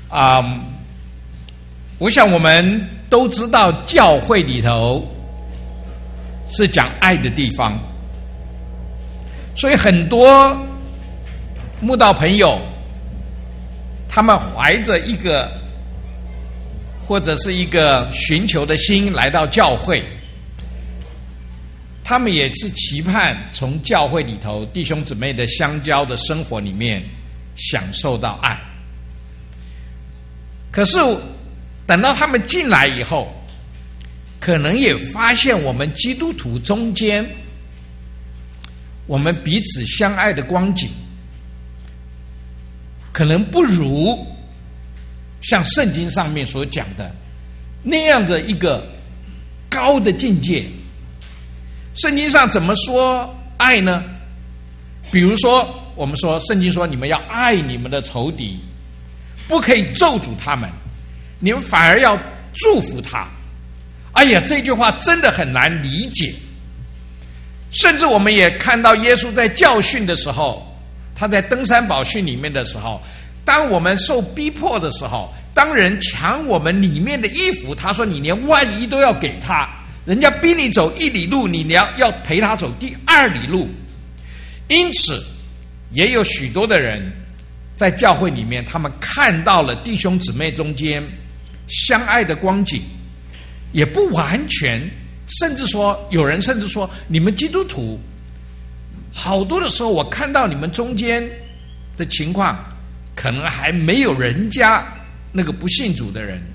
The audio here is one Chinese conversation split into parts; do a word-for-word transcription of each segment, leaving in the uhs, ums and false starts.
啊、嗯，我想我们都知道教会里头是讲爱的地方，所以很多慕道朋友他们怀着一个或者是一个寻求的心来到教会，他们也是期盼从教会里头弟兄姊妹的相交的生活里面享受到爱。可是等到他们进来以后，可能也发现我们基督徒中间我们彼此相爱的光景可能不如像圣经上面所讲的那样的一个高的境界。圣经上怎么说爱呢？比如说我们说圣经说你们要爱你们的仇敌，不可以咒诅他们，你们反而要祝福他。哎呀，这句话真的很难理解。甚至我们也看到耶稣在教训的时候，他在登山宝训里面的时候，当我们受逼迫的时候，当人抢我们里面的衣服，他说你连万一都要给他，人家逼你走一里路，你要要陪他走第二里路。因此也有许多的人在教会里面，他们看到了弟兄姊妹中间相爱的光景，也不完全，甚至说有人甚至说你们基督徒好多的时候，我看到你们中间的情况可能还没有人家那个不信主的人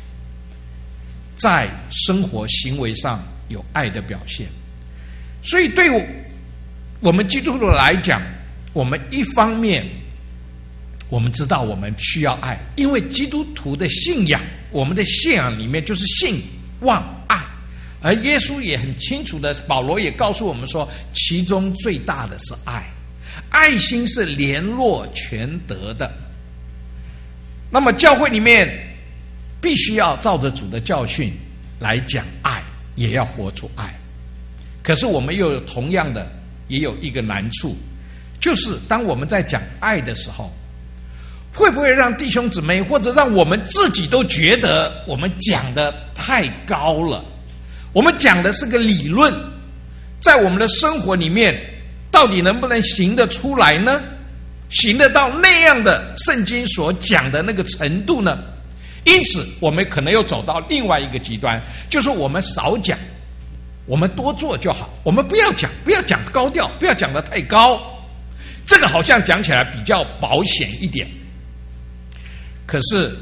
在生活行为上有爱的表现。所以对我们基督徒来讲，我们一方面我们知道我们需要爱，因为基督徒的信仰，我们的信仰里面就是信望爱，而耶稣也很清楚的，保罗也告诉我们说，其中最大的是爱，爱心是联络全德的。那么教会里面必须要照着主的教训来讲爱，也要活出爱。可是我们又有同样的也有一个难处，就是当我们在讲爱的时候，会不会让弟兄姊妹或者让我们自己都觉得我们讲的太高了，我们讲的是个理论，在我们的生活里面到底能不能行得出来呢？行得到那样的圣经所讲的那个程度呢？因此我们可能又走到另外一个极端，就是我们少讲，我们多做就好，我们不要讲，不要讲高调，不要讲得太高，这个好像讲起来比较保险一点。可是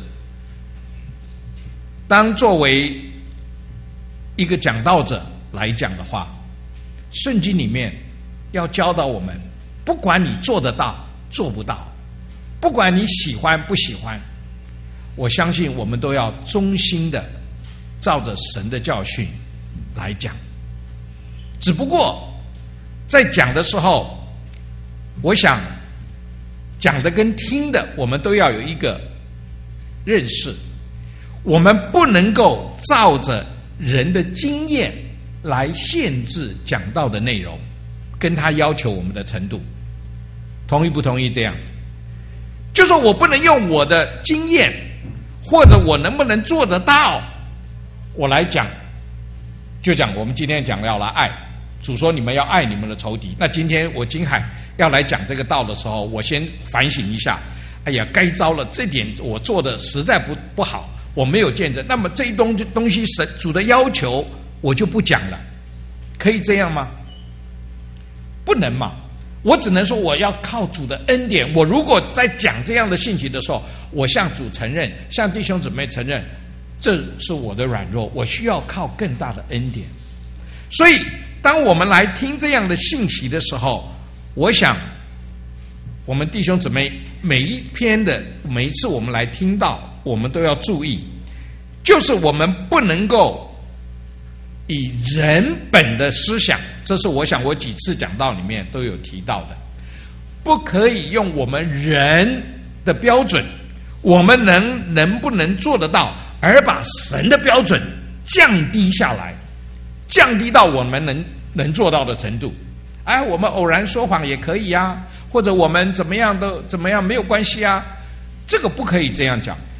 当作为一个讲道者来讲的话，圣经里面要教导我们，不管你做得到做不到，不管你喜欢不喜欢，我相信我们都要忠心的照着神的教训来讲。只不过在讲的时候，我想讲的跟听的我们都要有一个认识，我们不能够照着人的经验来限制讲道的内容，跟他要求我们的程度。同意不同意这样子？就说我不能用我的经验，或者我能不能做得到，我来讲。就讲我们今天讲要来爱，主说你们要爱你们的仇敌。那今天我金海要来讲这个道的时候，我先反省一下，哎呀，该糟了，这点我做的实在不不好，我没有见证。那么这一东东西神主的要求，我就不讲了，可以这样吗？不能嘛。我只能说我要靠主的恩典。我如果在讲这样的信息的时候，我向主承认，向弟兄姊妹承认，这是我的软弱，我需要靠更大的恩典。所以当我们来听这样的信息的时候，我想我们弟兄姊妹每一篇的每一次我们来听到，我们都要注意，就是我们不能够以人本的思想，这是我想我几次讲道里面都有提到的，不可以用我们人的标准，我们能能不能做得到，而把神的标准降低下来，降低到我们能能做到的程度。哎，我们偶然说谎也可以啊，或者我们怎么样都怎么样没有关系啊，这个不可以这样讲。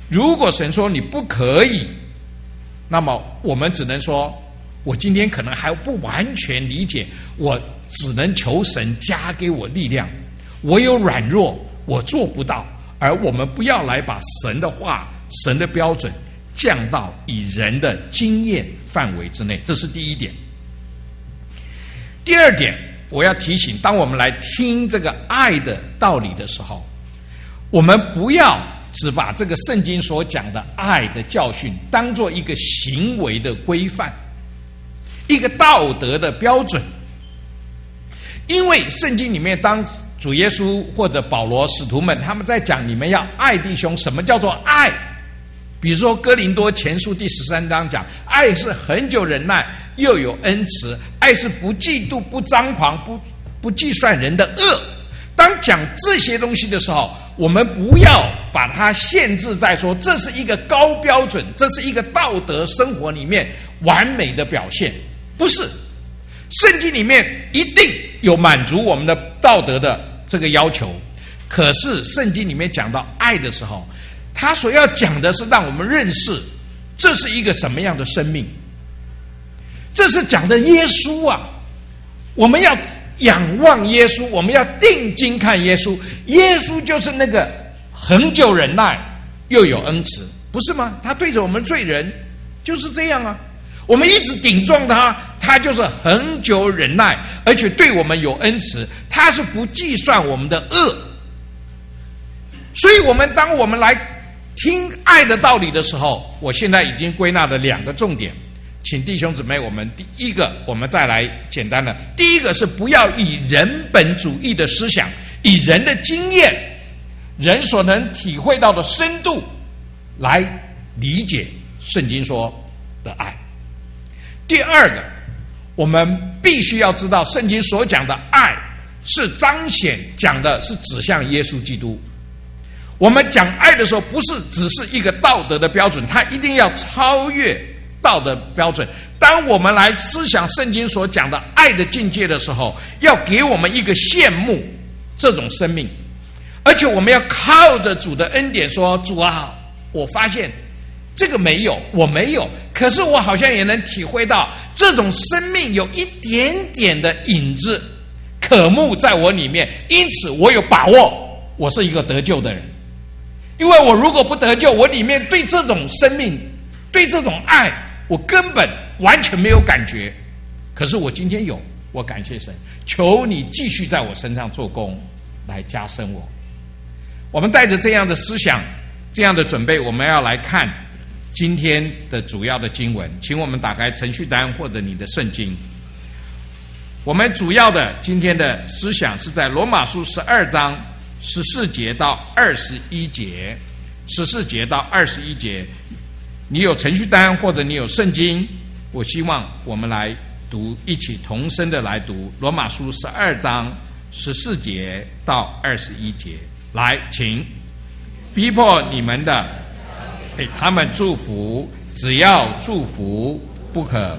如果神说你不可以，那么我们只能说，我今天可能还不完全理解，我只能求神加给我力量，我有软弱，我做不到。而我们不要来把神的话、神的标准降到以人的经验范围之内，这是第一点。第二点，我要提醒，当我们来听这个爱的道理的时候，我们不要只把这个圣经所讲的爱的教训当作一个行为的规范，一个道德的标准。因为圣经里面，当主耶稣或者保罗使徒们他们在讲你们要爱弟兄，什么叫做爱？比如说哥林多前书第十三章讲，爱是恒久忍耐，又有恩慈，爱是不嫉妒、不张狂、不不计算人的恶。当讲这些东西的时候，我们不要把它限制在说这是一个高标准，这是一个道德生活里面完美的表现，不是。圣经里面一定有满足我们的道德的这个要求，可是圣经里面讲到爱的时候，他所要讲的是让我们认识这是一个什么样的生命，这是讲的耶稣啊。我们要仰望耶稣，我们要定睛看耶稣，耶稣就是那个恒久忍耐又有恩慈，不是吗？他对着我们罪人就是这样啊，我们一直顶撞他，他就是恒久忍耐，而且对我们有恩慈，他是不计算我们的恶。所以我们当我们来听爱的道理的时候，我现在已经归纳了两个重点，请弟兄姊妹，我们第一个，我们再来简单的，第一个是不要以人本主义的思想，以人的经验，人所能体会到的深度来理解圣经说的爱。第二个，我们必须要知道圣经所讲的爱是彰显，讲的是指向耶稣基督。我们讲爱的时候，不是只是一个道德的标准，它一定要超越道德标准。当我们来思想圣经所讲的爱的境界的时候，要给我们一个羡慕这种生命，而且我们要靠着主的恩典说，主啊，我发现这个没有，我没有，可是我好像也能体会到这种生命有一点点的影子渴慕在我里面，因此我有把握我是一个得救的人。因为我如果不得救，我里面对这种生命，对这种爱，我根本完全没有感觉。可是我今天有，我感谢神，求你继续在我身上做工，来加深我。我们带着这样的思想，这样的准备，我们要来看今天的主要的经文。请我们打开程序单或者你的圣经。我们主要的今天的思想是在罗马书十二章十四节到二十一节，十四节到二十一节，你有程序单或者你有圣经，我希望我们来读，一起同声的来读罗马书十二章十四节到二十一节。来，请。逼迫你们的，给他们祝福，只要祝福，不可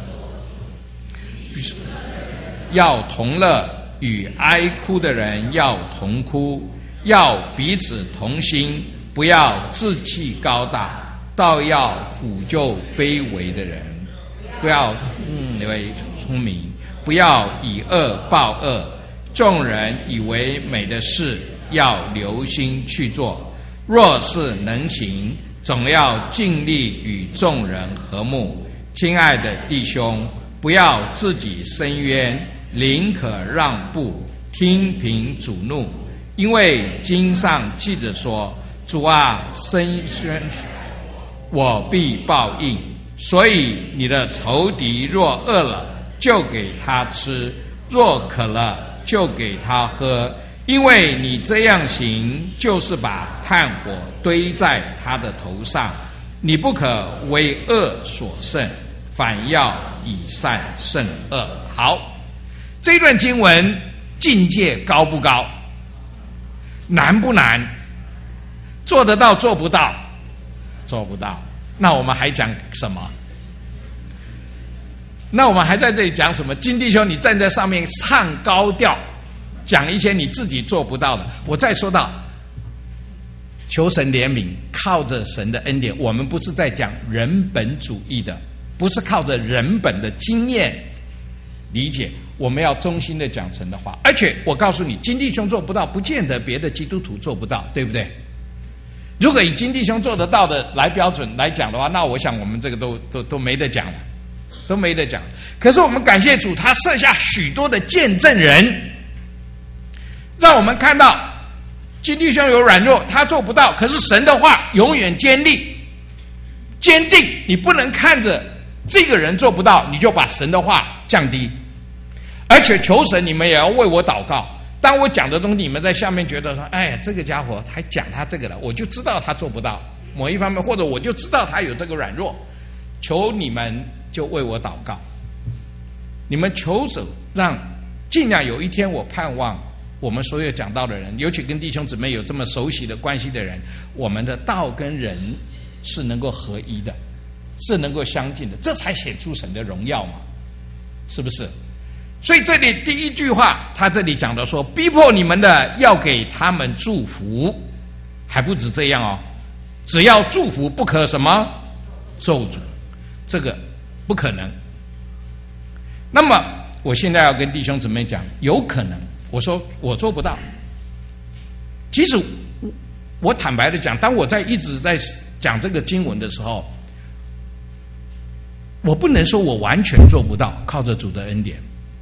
要同乐，与哀哭的人要同哭，要彼此同心，不要志气高大，倒要抚救卑微的人，不要嗯为聪明，不要以恶报恶。众人以为美的事，要留心去做。若是能行，总要尽力与众人和睦。亲爱的弟兄，不要自己伸冤，宁可让步，听凭主怒。因为经上记着说，主啊，伸冤，我必报应。所以你的仇敌若饿了，就给他吃；若渴了，就给他喝。因为你这样行，就是把炭火堆在他的头上。你不可为恶所胜，反要以善胜恶。好，这段经文境界高不高？难不难？做得到做不到？做不到。那我们还讲什么？那我们还在这里讲什么？金弟兄，你站在上面唱高调，讲一些你自己做不到的。我再说到， 求神怜悯，靠着神的恩典。我们不是在讲人本主义的，不是靠着人本的经验理解，我们要衷心的讲神的话。而且我告诉你，金弟兄做不到，不见得别的基督徒做不到，对不对？如果以金弟兄做得到的来标准来讲的话，那我想我们这个都都都没得讲了，都没得讲。可是我们感谢主，他设下许多的见证人，让我们看到金弟兄有软弱，他做不到，可是神的话永远坚立坚定。你不能看着这个人做不到，你就把神的话降低。而且求神，你们也要为我祷告。当我讲的东西，你们在下面觉得说，哎呀，这个家伙还讲他这个了，我就知道他做不到某一方面，或者我就知道他有这个软弱，求你们就为我祷告。你们求主让尽量有一天，我盼望我们所有讲道的人，尤其跟弟兄姊妹有这么熟悉的关系的人，我们的道跟人是能够合一的，是能够相近的，这才显出神的荣耀嘛，是不是？所以这里第一句话，他这里讲的说，逼迫你们的要给他们祝福，还不止这样哦，只要祝福，不可什么咒诅，这个不可能。那么我现在要跟弟兄姊妹讲，有可能，我说我做不到。其实我坦白的讲，当我在一直在讲这个经文的时候，我不能说我完全做不到，靠着主的恩典。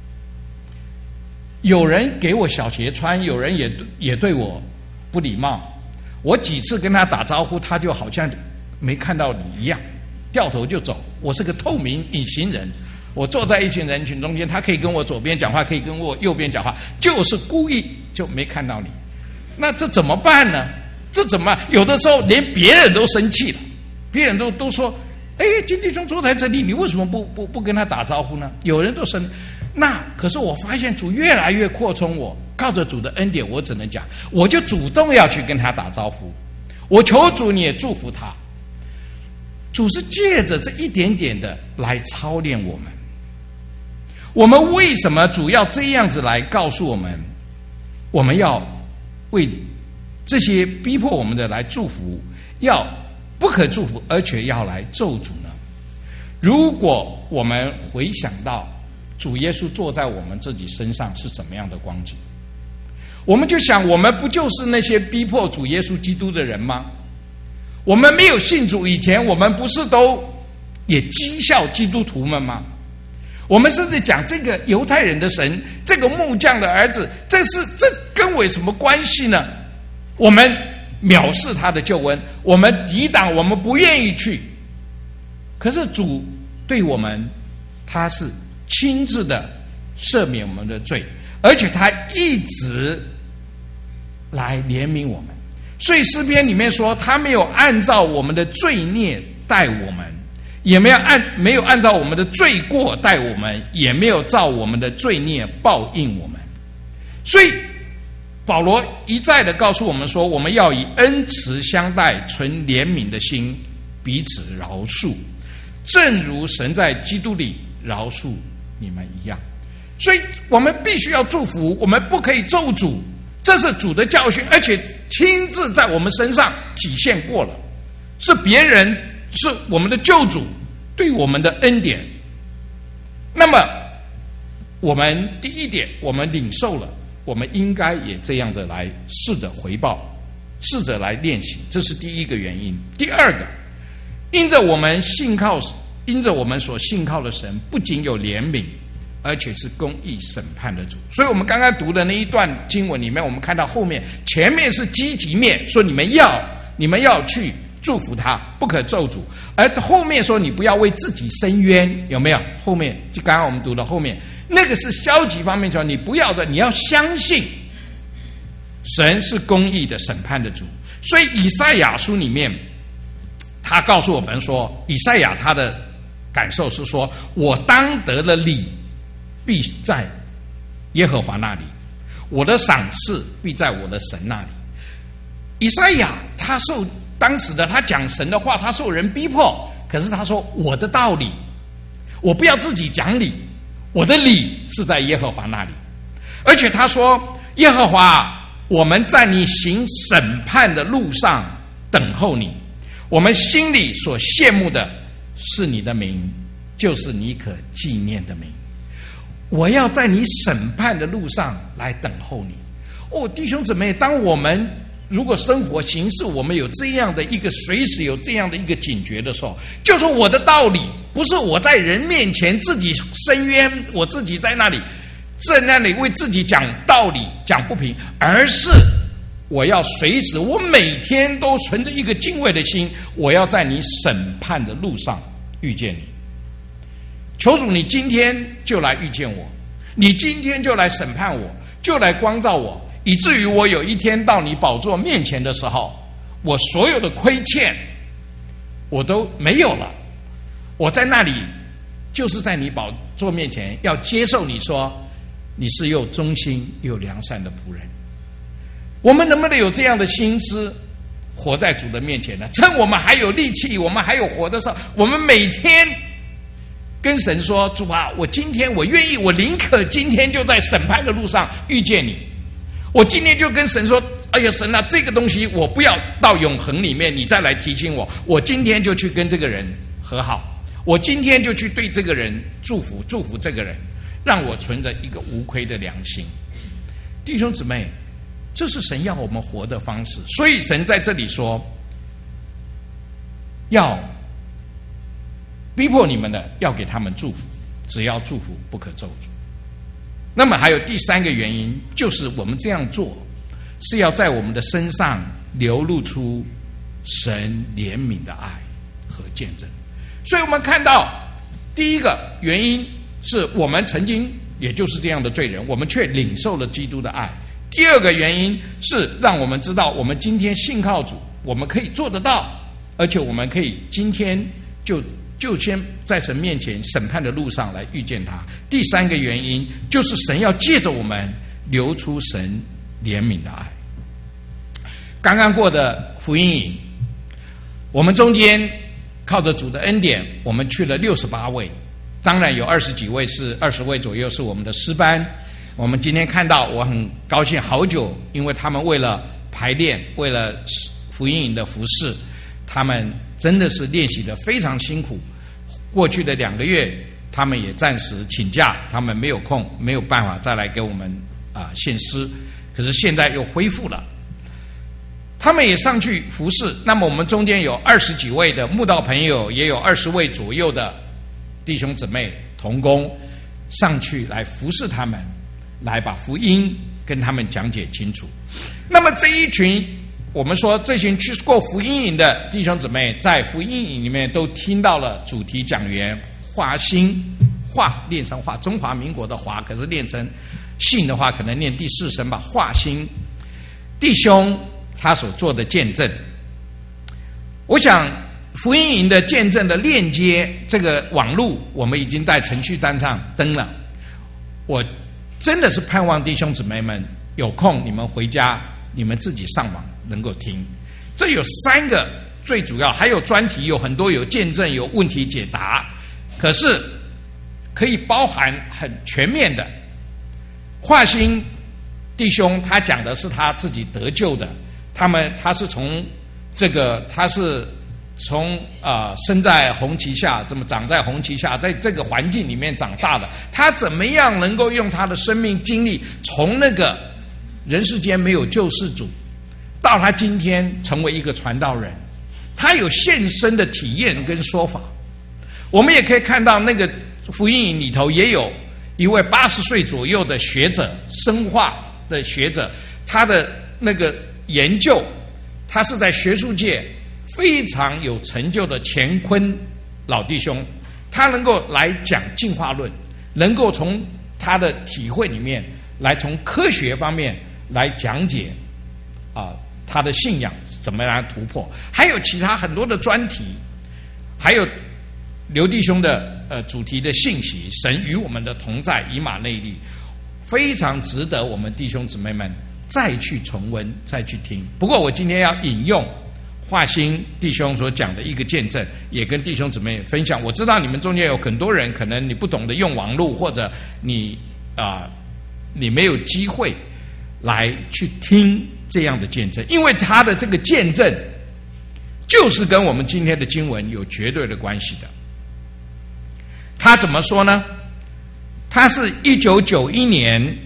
有人给我小鞋穿，有人也也对我不礼貌，我几次跟他打招呼，他就好像没看到你一样，掉头就走。我是个透明隐形人，我坐在一群人群中间，他可以跟我左边讲话，可以跟我右边讲话，就是故意就没看到你。那这怎么办呢？这怎么有的时候连别人都生气了，别人都都说，哎，金弟兄坐在这里，你为什么不不不跟他打招呼呢？有人都生。那可是我发现主越来越扩充我，靠着主的恩典，我只能讲，我就主动要去跟他打招呼，我求主你也祝福他。主是借着这一点点的来操练我们。我们为什么主要这样子来告诉我们，我们要为这些逼迫我们的来祝福，要不可祝福，而且要来咒诅呢？如果我们回想到主耶稣坐在我们自己身上是什么样的光景，我们就想，我们不就是那些逼迫主耶稣基督的人吗？我们没有信主以前，我们不是都也讥笑基督徒们吗？我们甚至讲这个犹太人的神，这个木匠的儿子，这是这跟我有什么关系呢？我们藐视他的救恩，我们抵挡，我们不愿意去。可是主对我们，他是亲自的赦免我们的罪，而且他一直来怜悯我们。所以诗篇里面说，他没有按照我们的罪孽待我们，也没有按没有按照我们的罪过待我们，也没有照我们的罪孽报应我们。所以保罗一再的告诉我们说，我们要以恩慈相待，存怜悯的心，彼此饶恕，正如神在基督里饶恕你们一样。所以我们必须要祝福，我们不可以咒诅，这是主的教训，而且亲自在我们身上体现过了，是别人，是我们的救主对我们的恩典。那么我们第一点，我们领受了，我们应该也这样的来试着回报，试着来练习，这是第一个原因。第二个，因着我们信靠因着我们所信靠的神不仅有怜悯，而且是公义审判的主。所以我们刚刚读的那一段经文里面，我们看到后面前面是积极面，说你们要你们要去祝福他，不可咒诅，而后面说你不要为自己伸冤，有没有？后面就刚刚我们读的后面那个是消极方面，说你不要的，你要相信神是公义的审判的主。所以以赛亚书里面他告诉我们说，以赛亚他的感受是说，我当得了理必在耶和华那里，我的赏赐必在我的神那里。以赛亚他受当时的他讲神的话，他受人逼迫，可是他说我的道理，我不要自己讲理，我的理是在耶和华那里。而且他说，耶和华，我们在你行审判的路上等候你。我们心里所羡慕的是你的名，就是你可纪念的名。我要在你审判的路上来等候你。哦，弟兄姊妹，当我们如果生活行事，我们有这样的一个随时有这样的一个警觉的时候，就说我的道理不是我在人面前自己申冤，我自己在那里在那里为自己讲道理讲不平，而是我要随时，我每天都存着一个敬畏的心，我要在你审判的路上遇见你。求主，你今天就来遇见我，你今天就来审判我，就来光照我，以至于我有一天到你宝座面前的时候，我所有的亏欠我都没有了。我在那里就是在你宝座面前要接受你说你是又忠心又良善的仆人。我们能不能有这样的心思活在主的面前呢？趁我们还有力气，我们还有活的时候，我们每天跟神说，主啊，我今天我愿意，我宁可今天就在审判的路上遇见你。我今天就跟神说，哎呀神啊，这个东西我不要到永恒里面你再来提醒我，我今天就去跟这个人和好，我今天就去对这个人祝福祝福这个人，让我存着一个无亏的良心。弟兄姊妹，这是神要我们活的方式。所以神在这里说，要逼迫你们的，要给他们祝福，只要祝福，不可咒诅。那么还有第三个原因，就是我们这样做是要在我们的身上流露出神怜悯的爱和见证。所以我们看到第一个原因是我们曾经也就是这样的罪人，我们却领受了基督的爱。第二个原因是让我们知道，我们今天信靠主，我们可以做得到，而且我们可以今天就就先在神面前审判的路上来遇见他。第三个原因就是神要借着我们流出神怜悯的爱。刚刚过的福音营，我们中间靠着主的恩典，我们去了六十八位，当然有二十几位是二十位左右是我们的诗班。我们今天看到，我很高兴，好久，因为他们为了排练，为了福音营的服事，他们真的是练习得非常辛苦。过去的两个月，他们也暂时请假，他们没有空，没有办法再来给我们啊献诗。可是现在又恢复了，他们也上去服事。那么我们中间有二十几位的慕道朋友，也有二十位左右的弟兄姊妹同工上去来服事他们，来把福音跟他们讲解清楚。那么这一群，我们说这群去过福音营的弟兄姊妹，在福音营里面都听到了主题讲员华兴，华念成华，中华民国的华，可是念成姓的话，可能念第四声吧。华兴弟兄他所做的见证，我想福音营的见证的链接，这个网路我们已经在程序单上登了。我真的是盼望弟兄姊妹们有空，你们回家，你们自己上网能够听。这有三个最主要，还有专题，有很多，有见证，有问题解答，可是可以包含很全面的。华兴弟兄他讲的是他自己得救的，他们他是从这个他是从啊、呃、生在红旗下，这么长在红旗下，在这个环境里面长大的，他怎么样能够用他的生命经历，从那个人世间没有救世主，到他今天成为一个传道人，他有现身的体验跟说法。我们也可以看到那个福音营里头也有一位八十岁左右的学者，生化的学者，他的那个研究，他是在学术界非常有成就的乾坤老弟兄，他能够来讲进化论，能够从他的体会里面来从科学方面来讲解啊、呃、他的信仰怎么样突破，还有其他很多的专题，还有刘弟兄的呃主题的信息，神与我们的同在，以马内利，非常值得我们弟兄姊妹们再去重温，再去听。不过我今天要引用华兴弟兄所讲的一个见证，也跟弟兄姊妹分享。我知道你们中间有很多人，可能你不懂得用网络，或者你啊、呃、你没有机会来去听这样的见证，因为他的这个见证就是跟我们今天的经文有绝对的关系的。他怎么说呢？他是一九九一年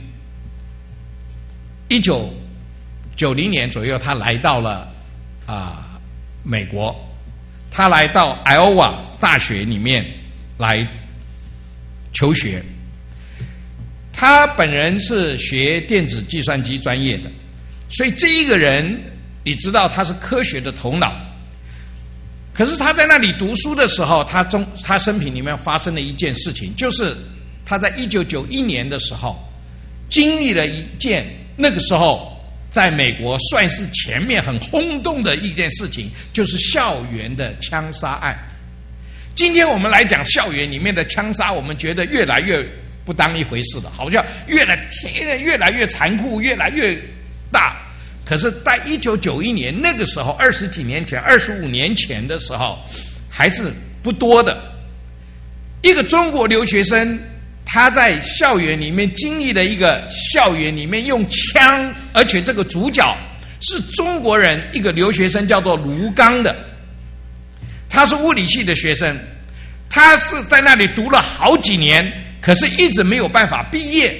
一九九零年左右，他来到了啊、呃、美国，他来到艾奥瓦大学里面来求学。他本人是学电子计算机专业的，所以这一个人你知道他是科学的头脑。可是他在那里读书的时候，他中他生平里面发生了一件事情，就是他在一九九一年的时候经历了一件那个时候在美国算是前面很轰动的一件事情，就是校园的枪杀案。今天我们来讲校园里面的枪杀，我们觉得越来越不当一回事了，好像越来越来越残酷，越来越大。可是在一九九一年那个时候，二十几年前二十五年前的时候，还是不多的。一个中国留学生，他在校园里面经历了一个校园里面用枪，而且这个主角是中国人，一个留学生叫做卢刚的，他是物理系的学生，他是在那里读了好几年，可是一直没有办法毕业，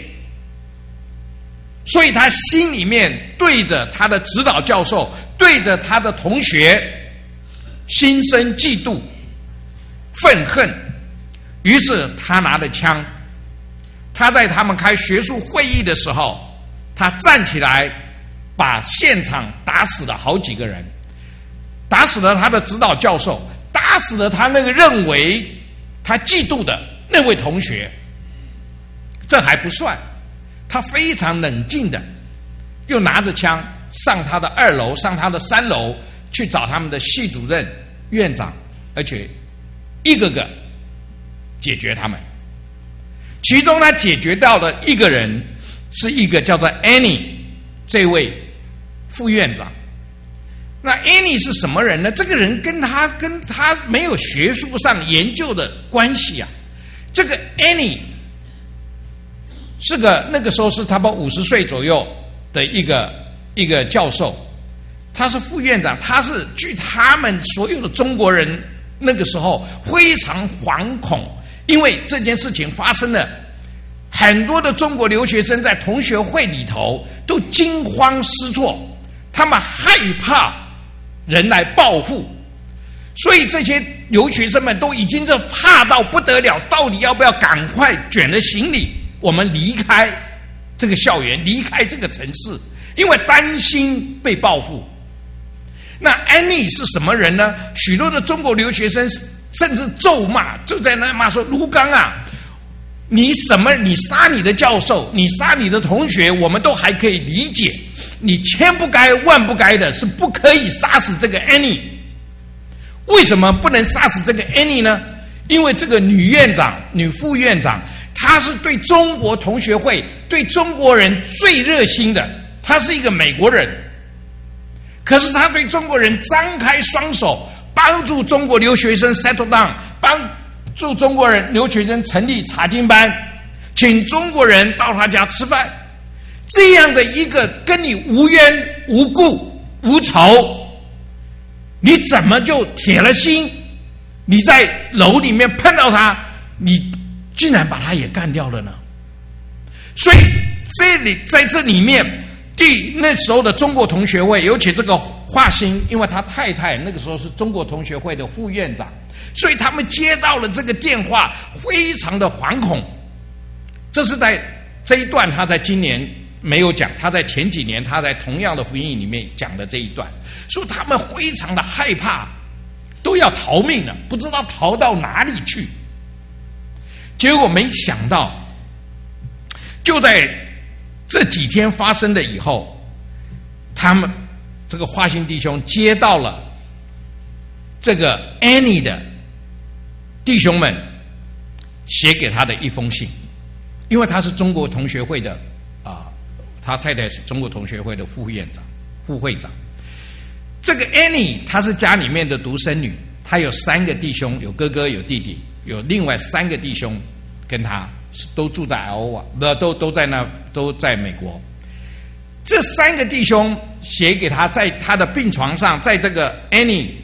所以他心里面对着他的指导教授，对着他的同学，心生嫉妒、愤恨。于是他拿着枪，他在他们开学术会议的时候，他站起来，把现场打死了好几个人，打死了他的指导教授，打死了他那个认为他嫉妒的那位同学。这还不算，他非常冷静的又拿着枪上他的二楼，上他的三楼，去找他们的系主任、院长，而且一个个解决他们。其中他解决到的一个人是一个叫做 Annie 这位副院长。那 Annie 是什么人呢？这个人跟他跟他没有学术上研究的关系啊。这个 Annie是个那个时候是差不多五十岁左右的一个一个教授，他是副院长，他是据他们所有的中国人那个时候非常惶恐，因为这件事情发生了，很多的中国留学生在同学会里头都惊慌失措，他们害怕人来报复，所以这些留学生们都已经这怕到不得了，到底要不要赶快卷了行李，我们离开这个校园，离开这个城市，因为担心被报复。那安妮是什么人呢？许多的中国留学生甚至咒骂，就在那骂说：卢刚啊，你什么？你杀你的教授，你杀你的同学，我们都还可以理解。你千不该万不该的是不可以杀死这个安妮。为什么不能杀死这个安妮呢？因为这个女院长、女副院长，她是对中国同学会、对中国人最热心的。她是一个美国人，可是她对中国人张开双手，帮助中国留学生 settle down， 帮助中国人留学生成立查经班，请中国人到他家吃饭。这样的一个跟你无冤无故无仇，你怎么就铁了心？你在楼里面碰到他，你竟然把他也干掉了呢？所以这里在这里面，第那时候的中国同学会，尤其这个华兴，因为他太太那个时候是中国同学会的副院长，所以他们接到了这个电话，非常的惶恐。这是在这一段，他在今年没有讲，他在前几年他在同样的福音里面讲的这一段，说他们非常的害怕，都要逃命了，不知道逃到哪里去。结果没想到，就在这几天发生的以后，他们这个华兴弟兄接到了这个 Annie 的弟兄们写给他的一封信，因为他是中国同学会的啊、呃，他太太是中国同学会的副院长、副会长。这个 Annie 她是家里面的独生女，她有三个弟兄，有哥哥有弟弟，有另外三个弟兄跟她都住在艾奥瓦，不都都在那都在美国。这三个弟兄写给他，在他的病床上，在这个 Annie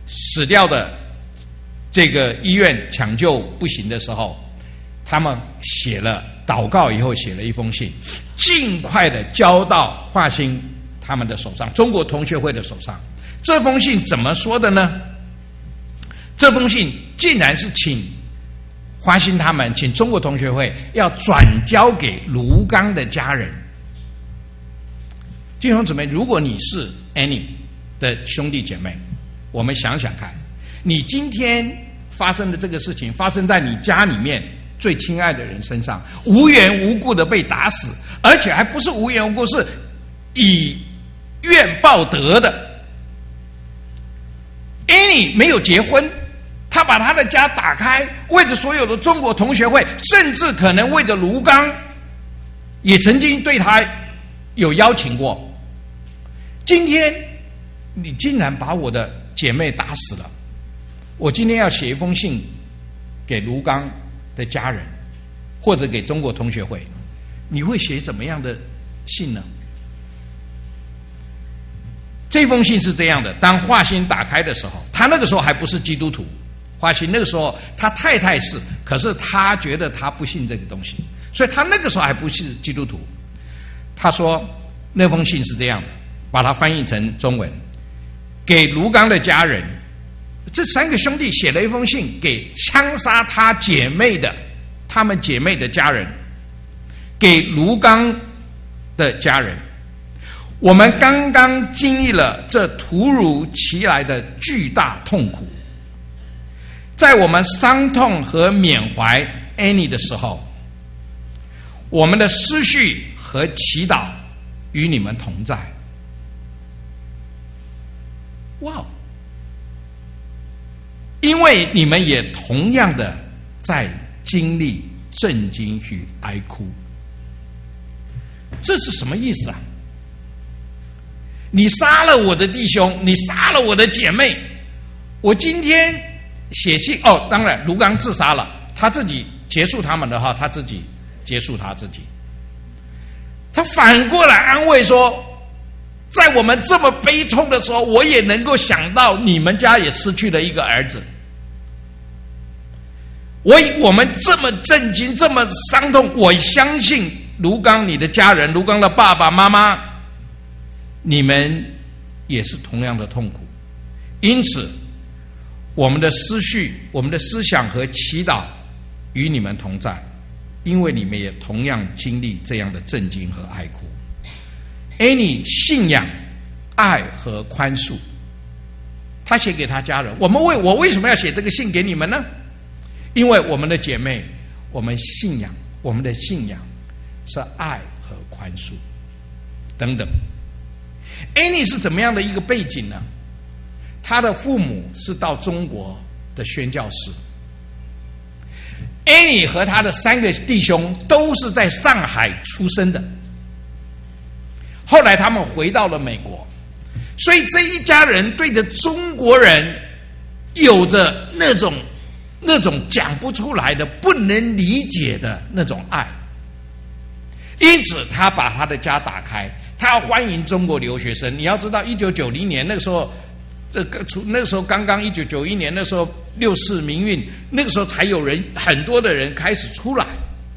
死掉的这个医院抢救不行的时候，他们写了祷告以后，写了一封信，尽快的交到华兴他们的手上，中国同学会的手上。这封信怎么说的呢？这封信竟然是请华兴他们，请中国同学会要转交给卢刚的家人。弟兄姊妹，如果你是 Annie 的兄弟姐妹，我们想想看，你今天发生的这个事情发生在你家里面最亲爱的人身上，无缘无故的被打死，而且还不是无缘无故，是以怨报德的。Annie 没有结婚，他把他的家打开，为着所有的中国同学会，甚至可能为着卢刚，也曾经对他有邀请过。今天你竟然把我的姐妹打死了，我今天要写一封信给卢刚的家人，或者给中国同学会，你会写怎么样的信呢？这封信是这样的：当华兴打开的时候，他那个时候还不是基督徒，华兴那个时候他太太是，可是他觉得他不信这个东西，所以他那个时候还不是基督徒。他说那封信是这样的，把它翻译成中文，给卢刚的家人，这三个兄弟写了一封信给枪杀他姐妹的他们姐妹的家人，给卢刚的家人。我们刚刚经历了这突如其来的巨大痛苦，在我们伤痛和缅怀 Annie 的时候，我们的思绪和祈祷与你们同在。哇！因为你们也同样的在经历震惊与哀哭。这是什么意思啊？你杀了我的弟兄，你杀了我的姐妹，我今天写信哦，当然卢刚自杀了，他自己结束他们的话，他自己结束他自己。他反过来安慰说，在我们这么悲痛的时候，我也能够想到你们家也失去了一个儿子。我我们这么震惊，这么伤痛，我相信卢刚你的家人，卢刚的爸爸妈妈，你们也是同样的痛苦。因此我们的思绪，我们的思想和祈祷与你们同在，因为你们也同样经历这样的震惊和哀哭。Annie 信仰、爱和宽恕，他写给他家人。我们为我为什么要写这个信给你们呢？因为我们的姐妹，我们信仰，我们的信仰是爱和宽恕等等。Annie 是怎么样的一个背景呢？他的父母是到中国的宣教士。Annie 和他的三个弟兄都是在上海出生的，后来他们回到了美国，所以这一家人对着中国人有着那种那种讲不出来的、不能理解的那种爱。因此他把他的家打开，他要欢迎中国留学生。你要知道一九九零年那个时候，这个那个时候刚刚一九九一年，那时候六四民运，那个时候才有人很多的人开始出来，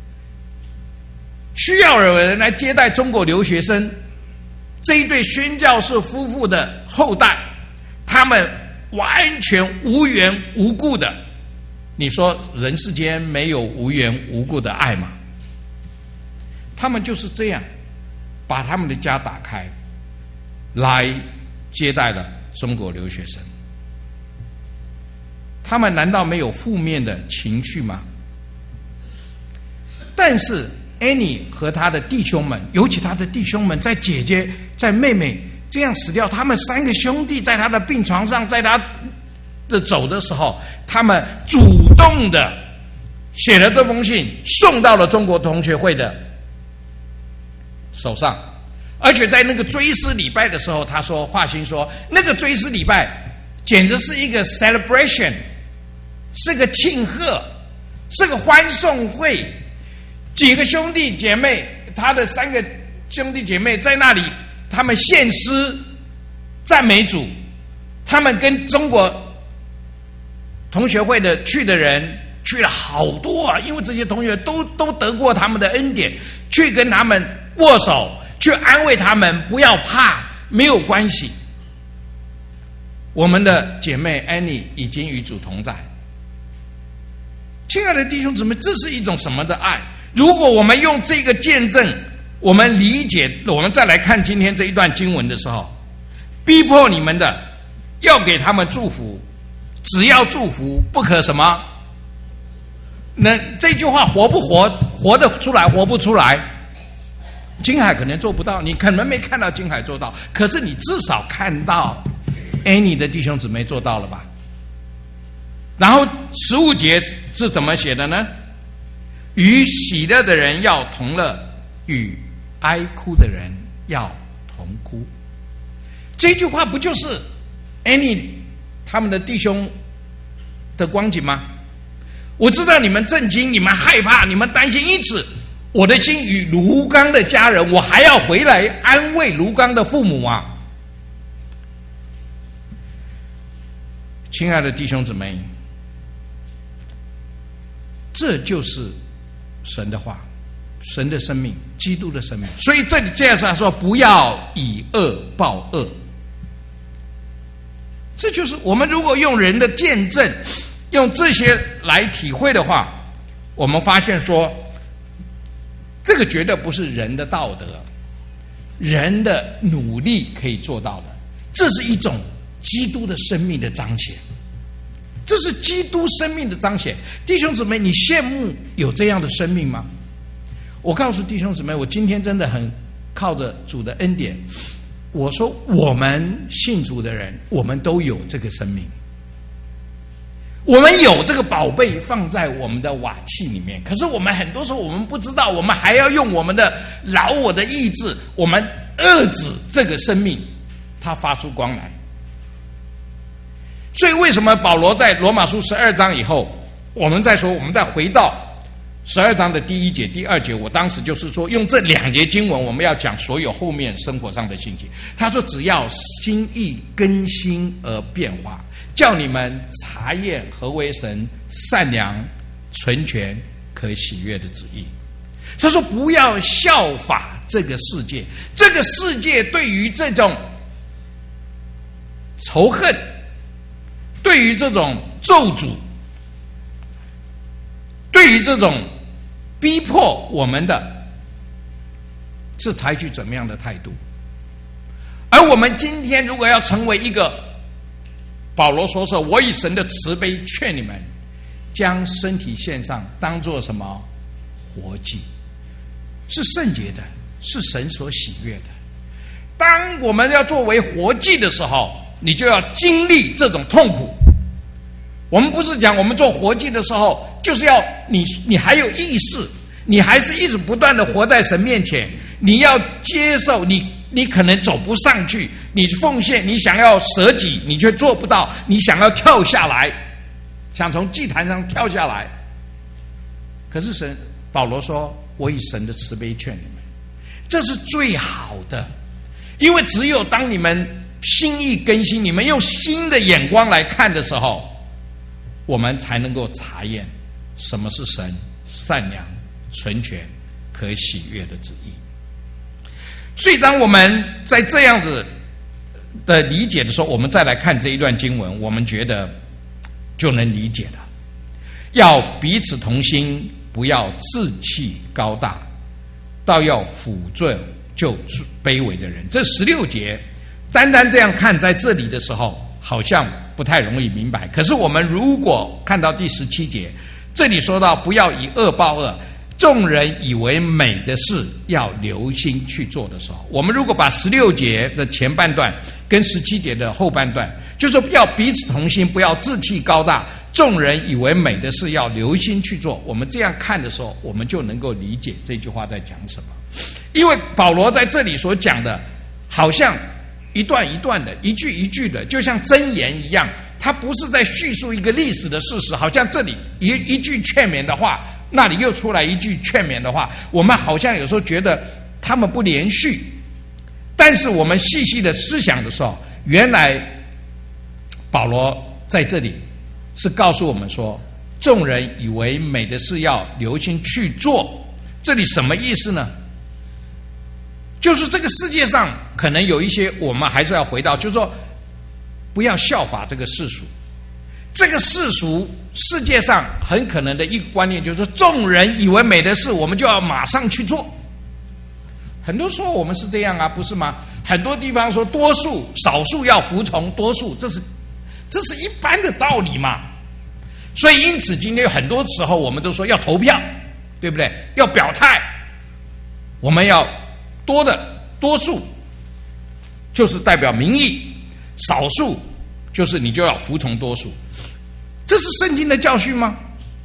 需要有人来接待中国留学生。这一对宣教士夫妇的后代，他们完全无缘无故的，你说人世间没有无缘无故的爱吗？他们就是这样把他们的家打开，来接待了中国留学生。他们难道没有负面的情绪吗？但是 Annie 和他的弟兄们，尤其他的弟兄们，在姐姐在妹妹这样死掉，他们三个兄弟在他的病床上，在他的走的时候，他们主动的写了这封信，送到了中国同学会的手上。而且在那个追思礼拜的时候，他说，华兴说，那个追思礼拜简直是一个 celebration， 是个庆贺，是个欢送会。几个兄弟姐妹，他的三个兄弟姐妹在那里，他们献诗赞美主，他们跟中国同学会的去的人去了好多啊，因为这些同学都都得过他们的恩典，去跟他们握手，去安慰他们，不要怕，没有关系。我们的姐妹 Annie 已经与主同在。亲爱的弟兄姊妹，这是一种什么的爱？如果我们用这个见证，我们理解，我们再来看今天这一段经文的时候，逼迫你们的要给他们祝福，只要祝福，不可什么？那这句话活不活？活得出来，活不出来？金海可能做不到，你可能没看到金海做到，可是你至少看到 Annie 的弟兄姊妹做到了吧？然后十五节是怎么写的呢？与喜乐的人要同乐，与哀哭的人要同哭。这句话不就是 Annie 他们的弟兄的光景吗？我知道你们震惊，你们害怕，你们担心，因此我的心与卢刚的家人，我还要回来安慰卢刚的父母啊！亲爱的弟兄姊妹，这就是神的话，神的生命，基督的生命。所以这里这样说，不要以恶报恶。这就是我们如果用人的见证，用这些来体会的话，我们发现说，这个绝对不是人的道德，人的努力可以做到的，这是一种基督的生命的彰显，这是基督生命的彰显。弟兄姊妹，你羡慕有这样的生命吗？我告诉弟兄姊妹，我今天真的很靠着主的恩典，我说我们信主的人，我们都有这个生命，我们有这个宝贝放在我们的瓦器里面，可是我们很多时候我们不知道，我们还要用我们的老我的意志，我们遏制这个生命它发出光来。所以为什么保罗在罗马书十二章以后，我们再说，我们再回到十二章的第一节第二节，我当时就是说用这两节经文，我们要讲所有后面生活上的信息。他说只要心意更新而变化，叫你们查验何为神善良纯全可喜悦的旨意。他说不要效法这个世界，这个世界对于这种仇恨，对于这种咒诅，对于这种逼迫我们的，是采取怎么样的态度？而我们今天如果要成为一个，保罗说是我以神的慈悲劝你们，将身体献上，当作什么？活祭，是圣洁的，是神所喜悦的。当我们要作为活祭的时候，你就要经历这种痛苦。我们不是讲我们做活祭的时候，就是要你你还有意识，你还是一直不断的活在神面前，你要接受你你可能走不上去，你奉献，你想要舍己，你却做不到，你想要跳下来，想从祭坛上跳下来。可是神保罗说，我以神的慈悲劝你们，这是最好的，因为只有当你们心意更新，你们用新的眼光来看的时候，我们才能够查验什么是神善良纯全可喜悦的旨意。所以当我们在这样子的理解的时候，我们再来看这一段经文，我们觉得就能理解了。要彼此同心，不要志气高大，倒要抚助救卑微的人。这十六节单单这样看在这里的时候，好像不太容易明白。可是我们如果看到第十七节，这里说到不要以恶报恶，众人以为美的事要留心去做的时候，我们如果把十六节的前半段跟十七节的后半段，就是说要彼此同心，不要志气高大，众人以为美的事要留心去做，我们这样看的时候，我们就能够理解这句话在讲什么。因为保罗在这里所讲的好像一段一段的，一句一句的，就像箴言一样，他不是在叙述一个历史的事实，好像这里一一句劝勉的话，那里又出来一句劝勉的话，我们好像有时候觉得他们不连续。但是我们细细的思想的时候，原来保罗在这里是告诉我们说，众人以为美的事要留心去做。这里什么意思呢？就是这个世界上可能有一些，我们还是要回到，就是说不要效法这个世俗。这个世俗世界上很可能的一个观念就是说，众人以为美的事，我们就要马上去做。很多时候我们是这样啊，不是吗？很多地方说多数少数要服从多数，这是这是一般的道理嘛。所以因此今天很多时候我们都说要投票，对不对？要表态，我们要多的多数就是代表民意，少数就是你就要服从多数。这是圣经的教训吗？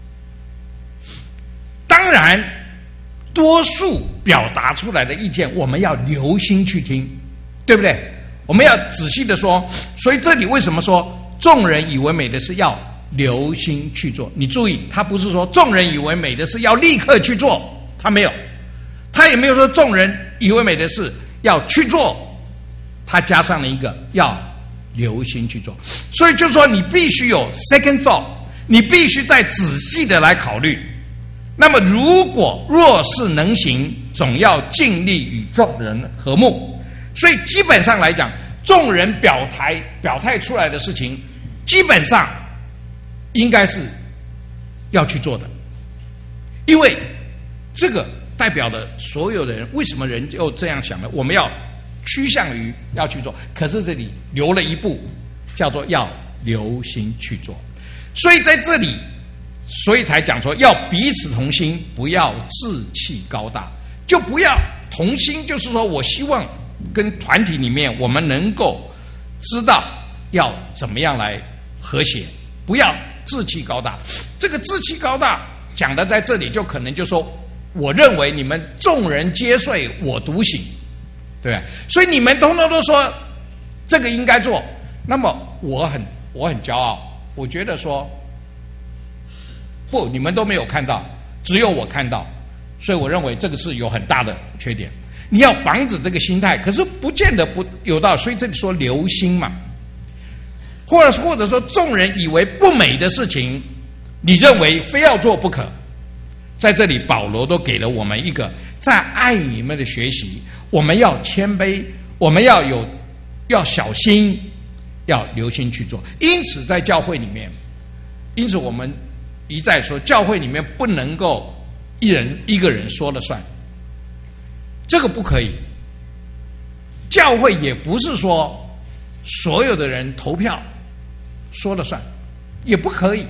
当然，多数表达出来的意见我们要留心去听，对不对？我们要仔细的说。所以这里为什么说众人以为美的事要留心去做？你注意，他不是说众人以为美的事要立刻去做，他没有，他也没有说众人以为美的事要去做，他加上了一个要留心去做。所以就是说你必须有 second thought， 你必须再仔细的来考虑。那么如果若是能行，总要尽力与众人和睦。所以基本上来讲，众人表态表态出来的事情，基本上应该是要去做的，因为这个代表了所有的人。为什么人就这样想呢？我们要趋向于要去做，可是这里留了一步，叫做要留心去做。所以在这里，所以才讲说要彼此同心，不要志气高大。就不要同心，就是说我希望跟团体里面我们能够知道要怎么样来和谐，不要志气高大。这个志气高大讲的在这里，就可能就说，我认为你们众人皆睡，我独醒，对吧？所以你们通通都说这个应该做，那么我很我很骄傲，我觉得说不，你们都没有看到，只有我看到，所以我认为这个是有很大的缺点。你要防止这个心态，可是不见得不有道理。所以这里说留心嘛，或者或者说众人以为不美的事情，你认为非要做不可。在这里保罗都给了我们一个在爱里面的学习，我们要谦卑，我们要有要小心，要留心去做。因此在教会里面，因此我们一再说，教会里面不能够一人一个人说了算，这个不可以。教会也不是说所有的人投票说了算，也不可以。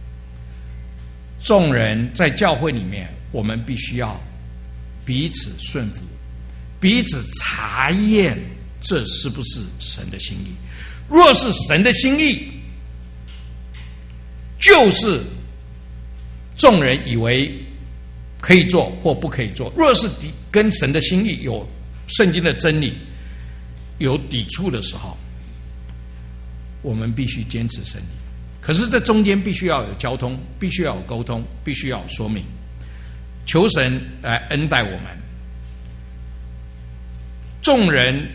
众人在教会里面，我们必须要彼此顺服，彼此查验这是不是神的心意。若是神的心意，就是众人以为可以做或不可以做。若是跟神的心意有圣经的真理有抵触的时候，我们必须坚持真理。可是这中间必须要有交通，必须要有沟通，必须要有说明。求神来恩待我们。众人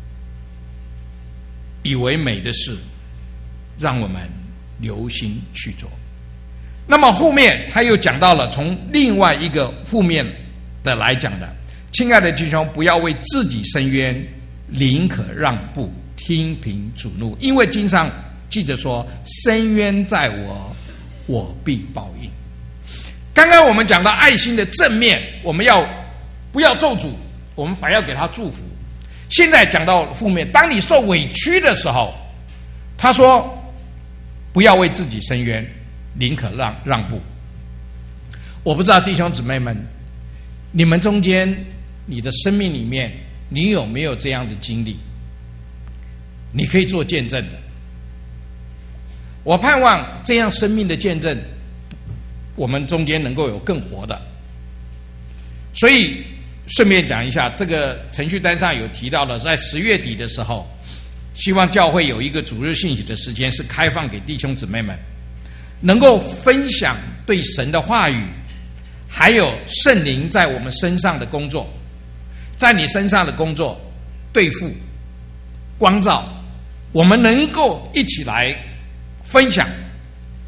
以为美的事，让我们留心去做。那么后面他又讲到了从另外一个负面的来讲的，亲爱的弟兄，不要为自己伸冤，宁可让步，听凭主怒。因为经上记着说，伸冤在我，我必报应。刚刚我们讲到爱心的正面，我们要不要咒诅，我们反要给他祝福。现在讲到负面，当你受委屈的时候，他说不要为自己伸冤，宁可让让步。我不知道弟兄姊妹们，你们中间你的生命里面，你有没有这样的经历？你可以做见证的。我盼望这样生命的见证，我们中间能够有更活的。所以顺便讲一下，这个程序单上有提到了，在十月底的时候，希望教会有一个主日信息的时间是开放给弟兄姊妹们，能够分享对神的话语，还有圣灵在我们身上的工作，在你身上的工作对付光照，我们能够一起来分享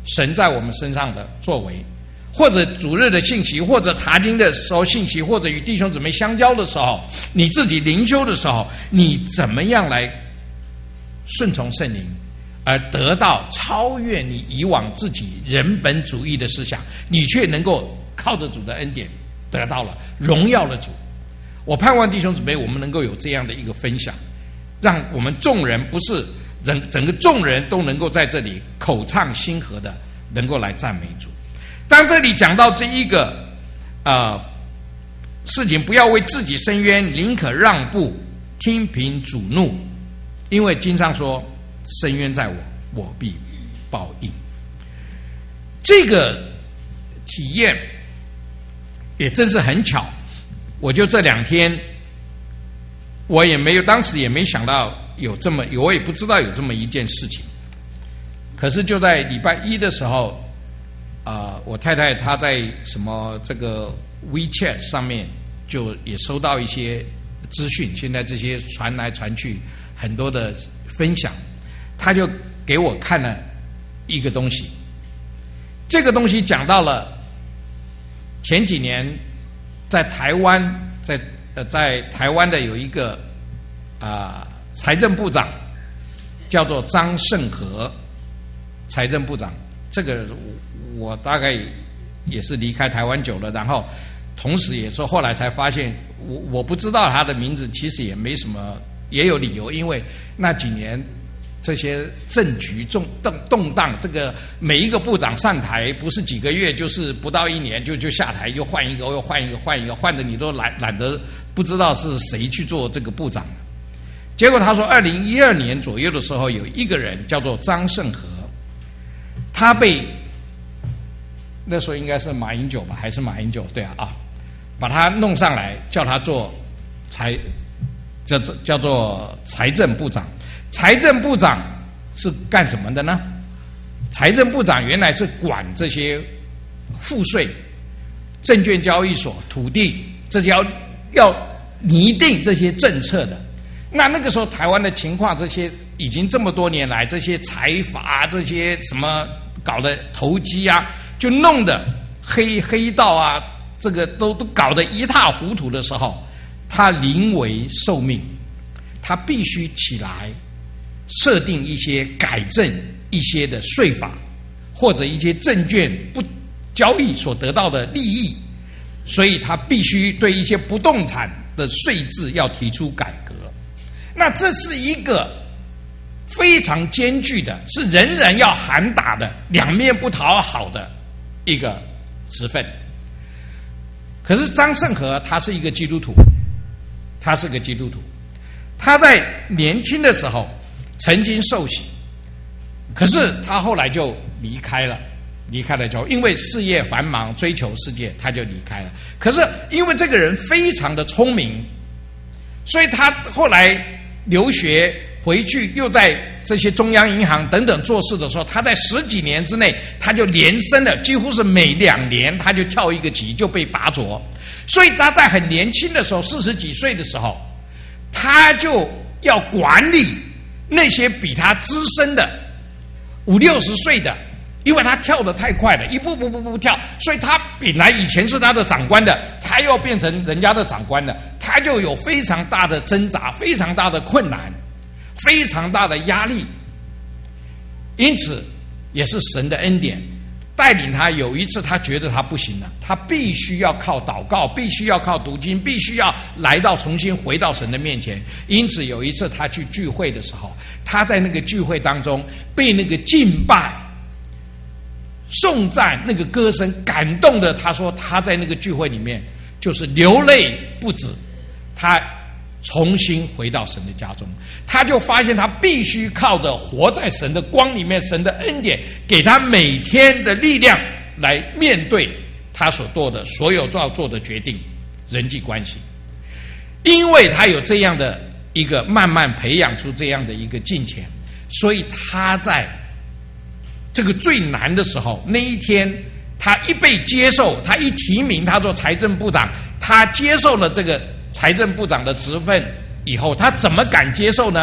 神在我们身上的作为，或者主日的信息，或者查经的时候信息，或者与弟兄姊妹相交的时候，你自己灵修的时候，你怎么样来顺从圣灵，而得到超越你以往自己人本主义的思想，你却能够靠着主的恩典得到了荣耀的主。我盼望弟兄姊妹我们能够有这样的一个分享，让我们众人不是整整个众人都能够在这里口唱心和的能够来赞美主。当这里讲到这一个呃事情，不要为自己伸冤，宁可让步，听凭主怒，因为经上说伸冤在我，我必报应。这个体验也真是很巧，我就这两天，我也没有当时也没想到有这么，我也不知道有这么一件事情。可是就在礼拜一的时候，呃，我太太她在什么这个 WeChat 上面就也收到一些资讯，现在这些传来传去很多的分享，她就给我看了一个东西。这个东西讲到了前几年在台湾，在呃在台湾的有一个啊、呃、财政部长叫做张盛和，财政部长，这个我大概也是离开台湾久了，然后同时也说后来才发现，我我不知道他的名字，其实也没什么，也有理由，因为那几年这些政局动动动荡，这个每一个部长上台不是几个月，就是不到一年就就下台，又换一个，又换一个，换一个，换的你都懒懒得不知道是谁去做这个部长。结果他说，二零一二年左右的时候，有一个人叫做张盛和，他被那时候应该是马英九吧，还是马英九？对啊啊，把他弄上来，叫他做财，叫做叫做财政部长。财政部长是干什么的呢？财政部长原来是管这些赋税、证券交易所、土地，这要要拟定这些政策的。那那个时候台湾的情况，这些已经这么多年来，这些财阀、这些什么搞的投机啊，就弄得黑黑道啊，这个都都搞得一塌糊涂的时候，他临危受命，他必须起来设定一些改正一些的税法，或者一些证券不交易所得到的利益，所以他必须对一些不动产的税制要提出改革。那这是一个非常艰巨的，是人人要喊打的，两面不讨好的一个职分。可是张盛和他是一个基督徒，他是个基督徒，他在年轻的时候曾经受洗，可是他后来就离开了，离开了教会，因为事业繁忙，追求世界，他就离开了。可是因为这个人非常的聪明，所以他后来留学回去，又在这些中央银行等等做事的时候，他在十几年之内，他就连升了，几乎是每两年他就跳一个级，就被拔擢。所以他在很年轻的时候，四十几岁的时候，他就要管理那些比他资深的五六十岁的，因为他跳得太快了，一步步步步跳，所以他本来以前是他的长官的，他又变成人家的长官了，他就有非常大的挣扎，非常大的困难，非常大的压力。因此也是神的恩典带领他，有一次他觉得他不行了，他必须要靠祷告，必须要靠读经，必须要来到重新回到神的面前。因此有一次他去聚会的时候，他在那个聚会当中被那个敬拜颂赞那个歌声感动的，他说他在那个聚会里面就是流泪不止，他重新回到神的家中，他就发现他必须靠着活在神的光里面，神的恩典给他每天的力量来面对他所做的所有要做的决定、人际关系。因为他有这样的一个慢慢培养出这样的一个敬虔，所以他在这个最难的时候，那一天他一被接受，他一提名他做财政部长，他接受了这个财政部长的职分以后，他怎么敢接受呢？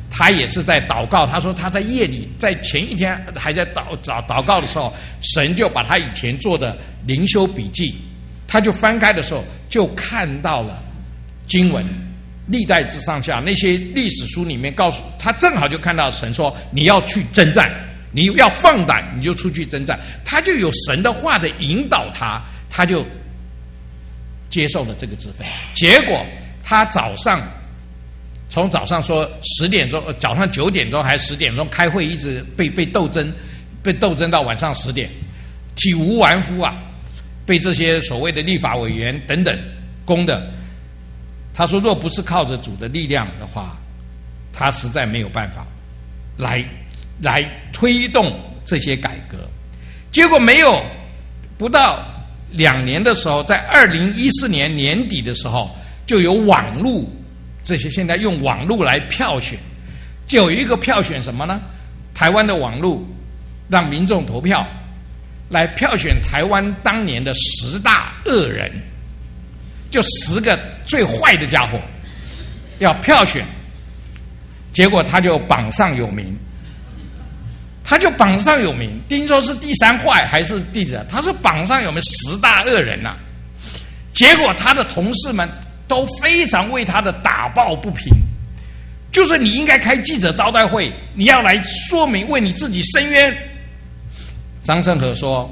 他也是在祷告。他说他在夜里，在前一天还在祷祷祷告的时候，神就把他以前做的灵修笔记，他就翻开的时候就看到了经文，历代志上下那些历史书里面告诉他，正好就看到神说你要去征战，你要放胆，你就出去征战。他就有神的话的引导他，他就接受了这个职分。结果他早上从早上说十点钟，早上九点钟还是十点钟开会，一直被被斗争，被斗争到晚上十点，体无完肤啊，被这些所谓的立法委员等等攻的。他说若不是靠着主的力量的话，他实在没有办法来来推动这些改革。结果没有不到两年的时候，在二零一四年年底的时候，就有网络，这些现在用网络来票选，就有一个票选什么呢？台湾的网络让民众投票，来票选台湾当年的十大恶人，就十个最坏的家伙要票选，结果他就榜上有名，他就榜上有名，听说是第三坏还是第几？他是榜上有名十大恶人呐、啊。结果他的同事们都非常为他的打抱不平，就是你应该开记者招待会，你要来说明，为你自己申冤。张胜和说，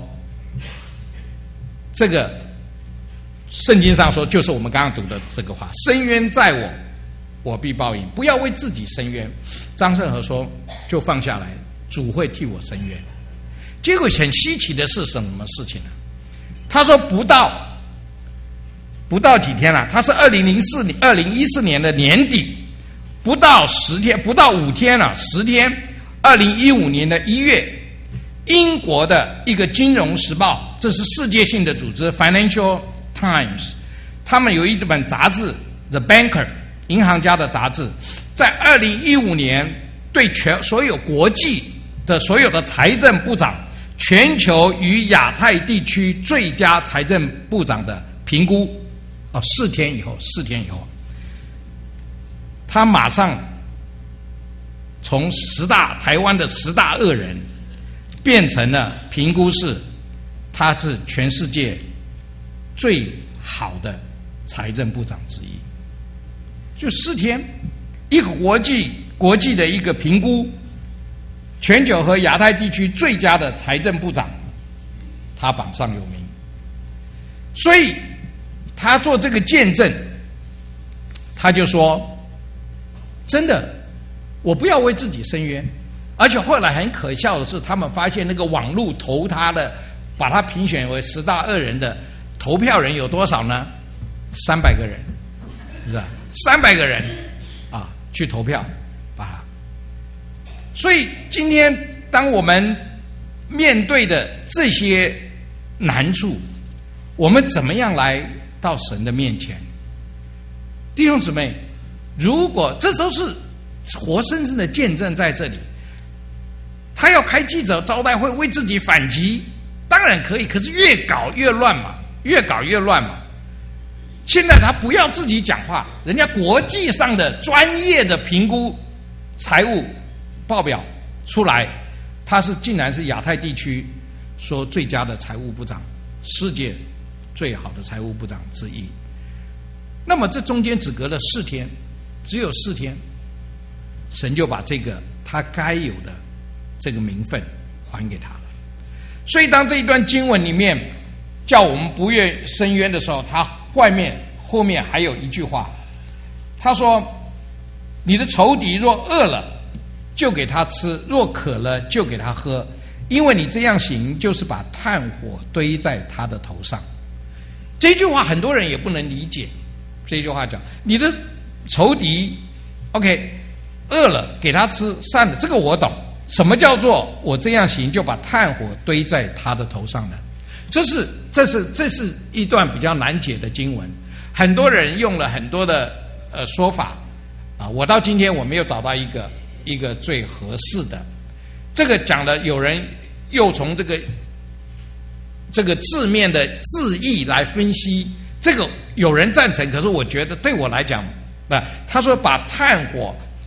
这个圣经上说，就是我们刚刚读的这个话，申冤在我，我必报应，不要为自己申冤。张胜和说，就放下来，主会替我申冤。结果很稀奇的是什么事情呢？他说不到不到几天了、啊，他是二零零四年二零一四年的年底，不到十天，不到五天了、啊，十天，二零一五年的一月，英国的一个金融时报，这是世界性的组织 Financial Times， 他们有一本杂志 The Banker 银行家的杂志，在二零一五年对全所有国际的所有的财政部长，全球与亚太地区最佳财政部长的评估。哦，四天以后，四天以后，他马上从十大台湾的十大恶人，变成了评估是他是全世界最好的财政部长之一。就四天，一个国际国际的一个评估，全球和亚太地区最佳的财政部长，他榜上有名，所以。他做这个见证，他就说：“真的，我不要为自己申冤。”而且后来很可笑的是，他们发现那个网络投他的，把他评选为十大恶人的投票人有多少呢？三百个人，是吧？三百个人啊，去投票，把他。所以今天，当我们面对的这些难处，我们怎么样来？到神的面前，弟兄姊妹，如果这时候是活生生的见证在这里，他要开记者招待会为自己反击，当然可以，可是越搞越乱嘛，越搞越乱嘛。现在他不要自己讲话，人家国际上的专业的评估财务报表出来，他是竟然是亚太地区说最佳的财务部长，世界最好的财务部长之一。那么这中间只隔了四天，只有四天，神就把这个他该有的这个名分还给他了。所以当这一段经文里面叫我们不越申冤的时候，他外面后面还有一句话，他说：“你的仇敌若饿了，就给他吃；若渴了，就给他喝。因为你这样行，就是把炭火堆在他的头上。”这句话很多人也不能理解。这句话讲你的仇敌 OK 饿了给他吃，散了，这个我懂。什么叫做我这样行就把炭火堆在他的头上呢？这是这是这是一段比较难解的经文，很多人用了很多的呃说法啊，我到今天我没有找到一个一个最合适的。这个讲的有人又从这个这个字面的字义来分析，这个有人赞成，可是我觉得对我来讲，不，他说把炭火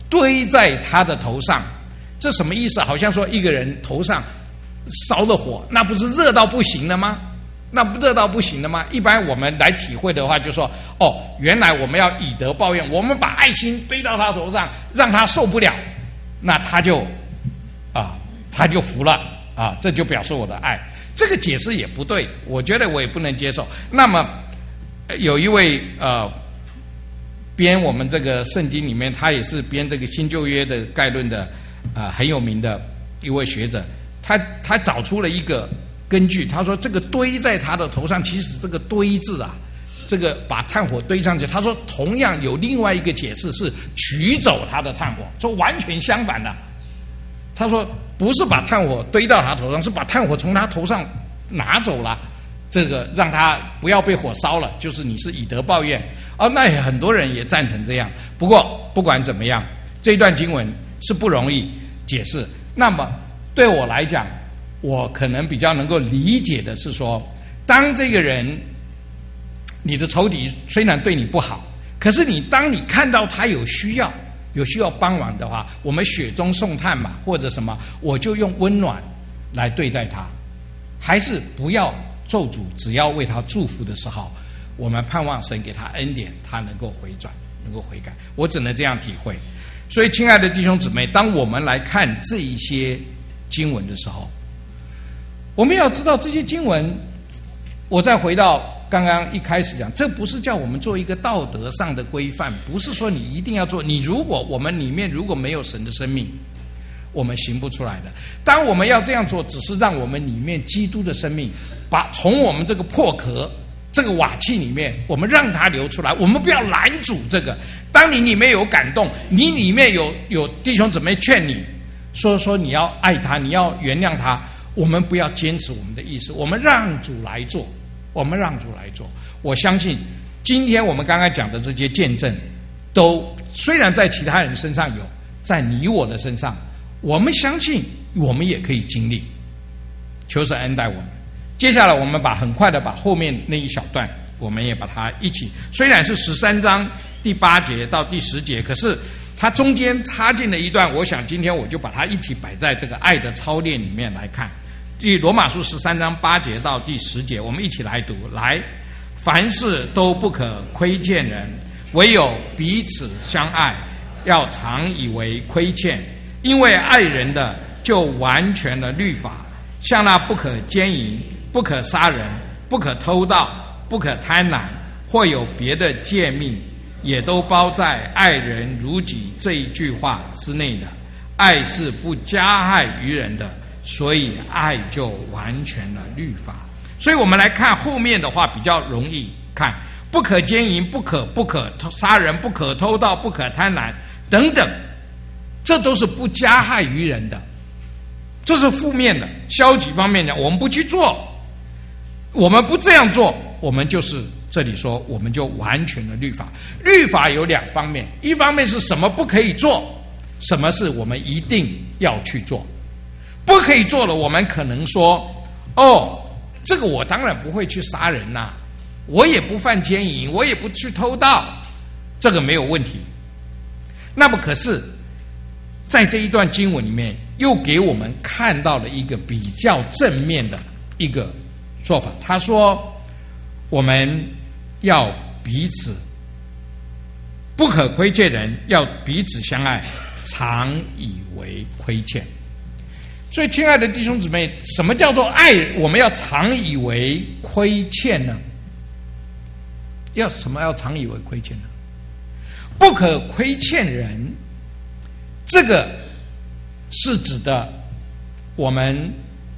堆在他的头上。这什么意思？好像说一个人头上烧了火，那不是热到不行了吗？那不热到不行了吗？一般我们来体会的话，就说哦，原来我们要以德报怨，我们把爱心堆到他头上，让他受不了，那他就啊，他就服了啊，这就表示我的爱。这个解释也不对，我觉得我也不能接受。那么有一位呃编我们这个圣经里面，他也是编这个新旧约的概论的啊、呃、很有名的一位学者，他他找出了一个根据，他说这个堆在他的头上，其实这个堆字啊，这个把炭火堆上去，他说同样有另外一个解释是取走他的炭火，说完全相反的。他说不是把炭火堆到他头上，是把炭火从他头上拿走了，这个让他不要被火烧了，就是你是以德报怨。哦，那也很多人也赞成这样。不过不管怎么样，这段经文是不容易解释。那么对我来讲，我可能比较能够理解的是说，当这个人你的仇敌虽然对你不好，可是你当你看到他有需要有需要帮忙的话，我们雪中送炭嘛，或者什么，我就用温暖来对待他，还是不要咒诅，只要为他祝福的时候，我们盼望神给他恩典，他能够回转，能够悔改。我只能这样体会。所以亲爱的弟兄姊妹，当我们来看这一些经文的时候，我们要知道这些经文，我再回到刚刚一开始讲，这不是叫我们做一个道德上的规范，不是说你一定要做，你如果我们里面如果没有神的生命，我们行不出来的。当我们要这样做，只是让我们里面基督的生命把从我们这个破壳这个瓦器里面，我们让它流出来，我们不要拦阻这个。当你里面有感动，你里面有有弟兄姊妹劝你说说你要爱他，你要原谅他，我们不要坚持我们的意思，我们让主来做，我们让主来做。我相信今天我们刚刚讲的这些见证，都虽然在其他人身上有，在你我的身上，我们相信我们也可以经历。求神恩待我们。接下来我们把很快的把后面那一小段，我们也把它一起，虽然是十三章第八节到第十节，可是它中间插进了一段，我想今天我就把它一起摆在这个爱的操练里面来看。即罗马书十三章八节到第十节，我们一起来读。来，凡事都不可亏欠人，唯有彼此相爱，要常以为亏欠，因为爱人的就完全了律法，像那不可奸淫、不可杀人、不可偷盗、不可贪婪，或有别的诫命，也都包在爱人如己这一句话之内的。爱是不加害于人的，所以爱就完全了律法。所以我们来看后面的话比较容易看，不可奸淫、不可不可杀人、不可偷盗、不可贪婪等等，这都是不加害于人的，这是负面的消极方面的。我们不去做，我们不这样做，我们就是这里说我们就完全的律法。律法有两方面，一方面是什么不可以做，什么是我们一定要去做。不可以做了，我们可能说哦，这个我当然不会去杀人呐、啊，我也不犯奸淫，我也不去偷盗，这个没有问题。那么可是在这一段经文里面又给我们看到了一个比较正面的一个做法。他说我们要彼此不可亏欠人，要彼此相爱，常以为亏欠。所以亲爱的弟兄姊妹，什么叫做爱？我们要常以为亏欠呢？要什么要常以为亏欠呢？不可亏欠人，这个是指的我们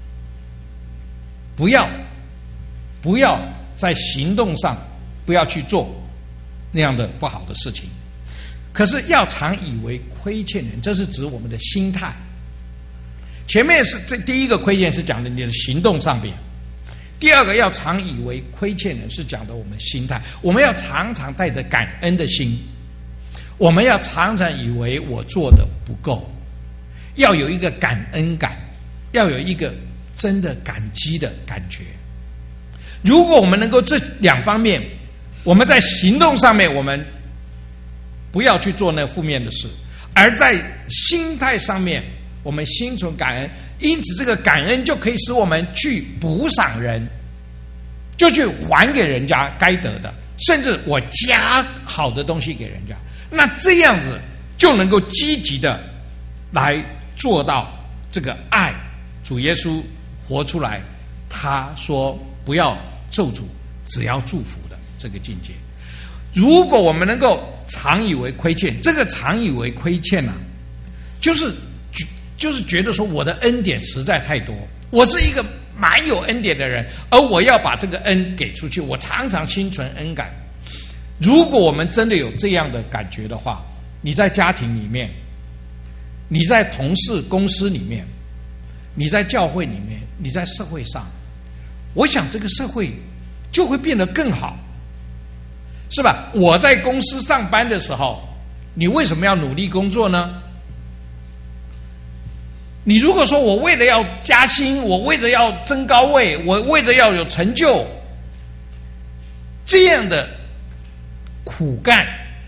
不要不要在行动上不要去做那样的不好的事情。可是要常以为亏欠人，这是指我们的心态。前面是这第一个亏欠是讲的你的行动上面，第二个要常以为亏欠人是讲的我们心态。我们要常常带着感恩的心，我们要常常以为我做的不够，要有一个感恩感，要有一个真的感激的感觉。如果我们能够这两方面，我们在行动上面我们不要去做那负面的事， 而在心态上面，我们心存感恩，因此这个感恩就可以使我们去补赏人，就去还给人家该得的，甚至我加好的东西给人家。那这样子就能够积极的来做到这个爱。主耶稣活出来，他说不要咒诅，只要祝福的这个境界。如果我们能够常以为亏欠，这个常以为亏欠啊，就是就是觉得说我的恩典实在太多，我是一个蛮有恩典的人，而我要把这个恩给出去，我常常心存恩感。如果我们真的有这样的感觉的话，你在家庭里面，你在同事公司里面，你在教会里面，你在社会上，我想这个社会就会变得更好，是吧？我在公司上班的时候，你为什么要努力工作呢？你如果说我为了要加薪，我为了要增高位，我为了要有成就，这样的苦干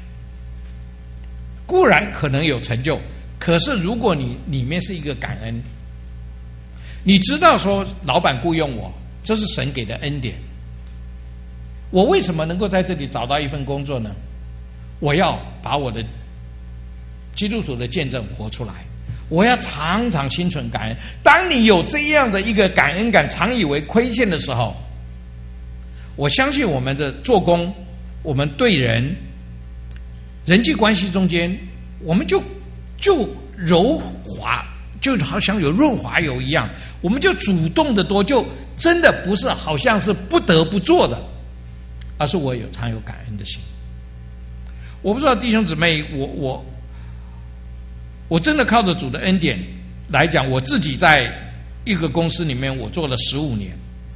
固然可能有成就，可是如果你里面是一个感恩，你知道说老板雇佣我，这是神给的恩典，我为什么能够在这里找到一份工作呢？我要把我的基督徒的见证活出来，我要常常心存感恩。当你有这样的一个感恩感，常以为亏欠的时候，我相信我们的做工，我们对人人际关系中间，我们就就柔滑，就好像有润滑油一样，我们就主动的多，就真的不是好像是不得不做的，而是我有常有感恩的心。我不知道弟兄姊妹，我我我真的靠着主的恩典来讲，我自己在一个公司里面我做了十五年，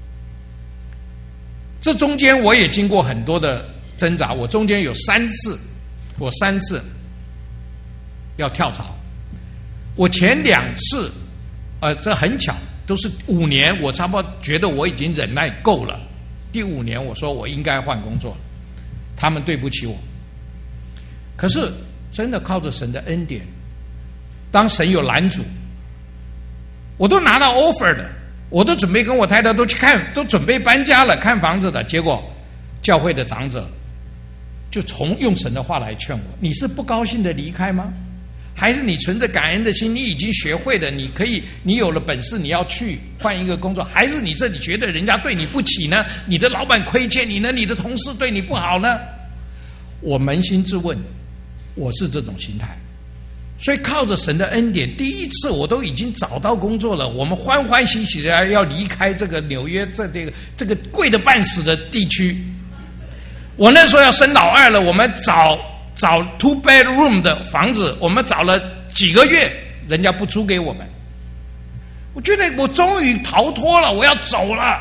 这中间我也经过很多的挣扎，我中间有三次我三次要跳槽，我前两次呃这很巧都是五年，我差不多觉得我已经忍耐够了，第五年我说我应该换工作了，他们对不起我。可是真的靠着神的恩典，当神有拦阻，我都拿到 offer 的，我都准备跟我太太都去看，都准备搬家了，看房子的，结果教会的长者就从用神的话来劝我，你是不高兴的离开吗？还是你存着感恩的心，你已经学会了，你可以，你有了本事，你要去换一个工作？还是你这里觉得人家对你不起呢？你的老板亏欠你呢？你的同事对你不好呢？我扪心自问，我是这种心态。所以靠着神的恩典，第一次我都已经找到工作了，我们欢欢喜喜的要离开这个纽约这这个这个贵的半死的地区。我那时候要生老二了，我们找找 two bedroom 的房子，我们找了几个月，人家不租给我们。我觉得我终于逃脱了，我要走了。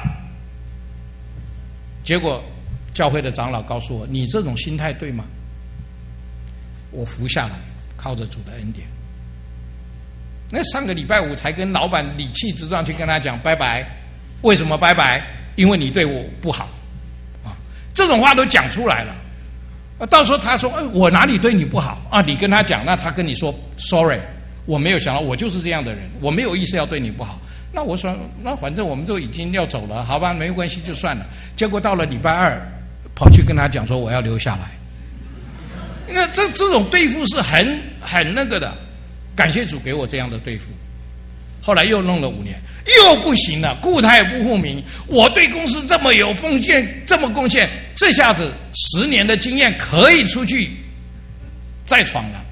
结果教会的长老告诉我，你这种心态对吗？我服下来，靠着主的恩典。那上个礼拜五才跟老板理气之状去跟他讲拜拜。为什么拜拜？因为你对我不好啊，这种话都讲出来了。到时候他说、哎、我哪里对你不好啊？你跟他讲，那他跟你说 sorry， 我没有想到我就是这样的人，我没有意思要对你不好。那我说那反正我们都已经要走了，好吧，没关系就算了。结果到了礼拜二跑去跟他讲说我要留下来。那这这种对付是很很那个的，感谢主给我这样的对付。后来又弄了五年，又不行了，故态不复明。我对公司这么有奉献，这么贡献，这下子十年的经验可以出去再闯了。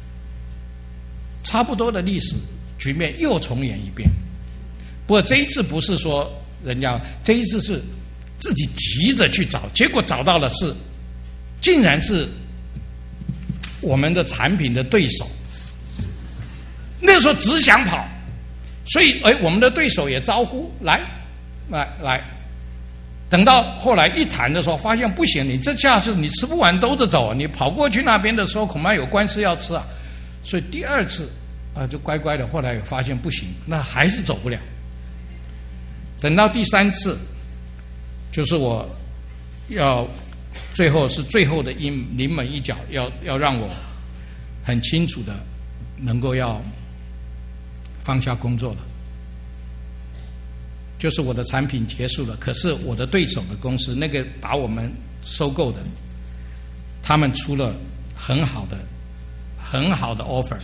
差不多的历史局面又重演一遍。不过这一次不是说人家，这一次是自己急着去找，结果找到了是，竟然是我们的产品的对手。那时候只想跑，所以哎，我们的对手也招呼来，来来。等到后来一谈的时候，发现不行，你这下是你吃不完兜着走，你跑过去那边的时候，恐怕有官司要吃啊。所以第二次啊、呃，就乖乖的。后来发现不行，那还是走不了。等到第三次，就是我要最后是最后的一临门一脚，要要让我很清楚的能够要放下工作了，就是我的产品结束了，可是我的对手的公司那个把我们收购的，他们出了很好的很好的 offer，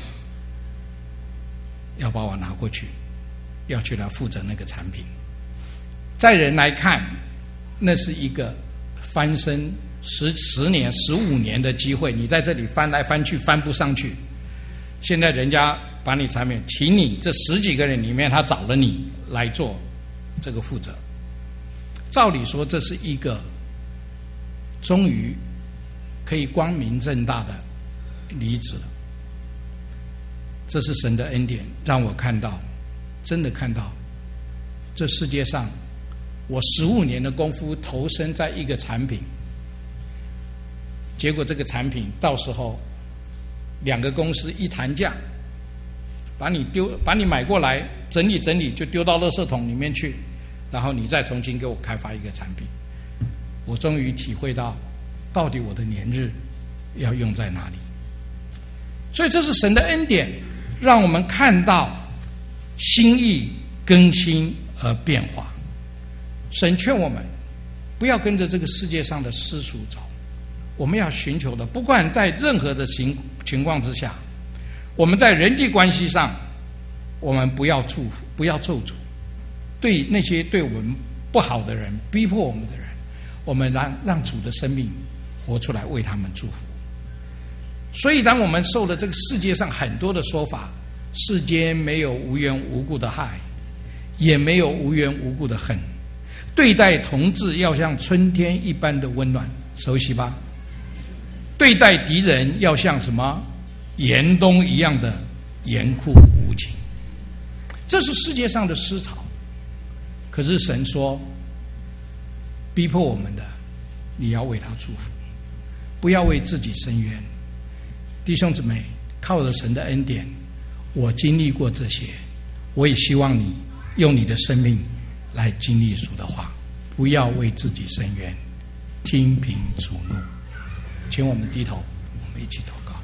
要把我拿过去，要去来负责那个产品。在人来看，那是一个翻身十十年、十五年的机会，你在这里翻来翻去，翻不上去。现在人家把你产品，请你这十几个人里面，他找了你来做这个负责。照理说，这是一个终于可以光明正大的离职了。这是神的恩典，让我看到，真的看到，这世界上我十五年的功夫投身在一个产品，结果这个产品到时候两个公司一谈价，把你丢，把你买过来整理整理，就丢到垃圾桶里面去，然后你再重新给我开发一个产品。我终于体会到，到底我的年日要用在哪里。所以这是神的恩典，让我们看到心意更新而变化。神劝我们不要跟着这个世界上的世俗走，我们要寻求的，不管在任何的情情况之下，我们在人际关系上，我们不要祝福，不要咒诅，对那些对我们不好的人、逼迫我们的人，我们让让主的生命活出来，为他们祝福。所以当我们受了这个世界上很多的说法，世间没有无缘无故的害，也没有无缘无故的恨，对待同志要像春天一般的温暖，熟悉吧？对待敌人要像什么严冬一样的严酷无情。这是世界上的思潮。可是神说，逼迫我们的，你要为他祝福，不要为自己伸冤。弟兄姊妹，靠着神的恩典，我经历过这些，我也希望你用你的生命来经历主的话，不要为自己伸冤，听凭主怒。请我们低头，我们一起祷告。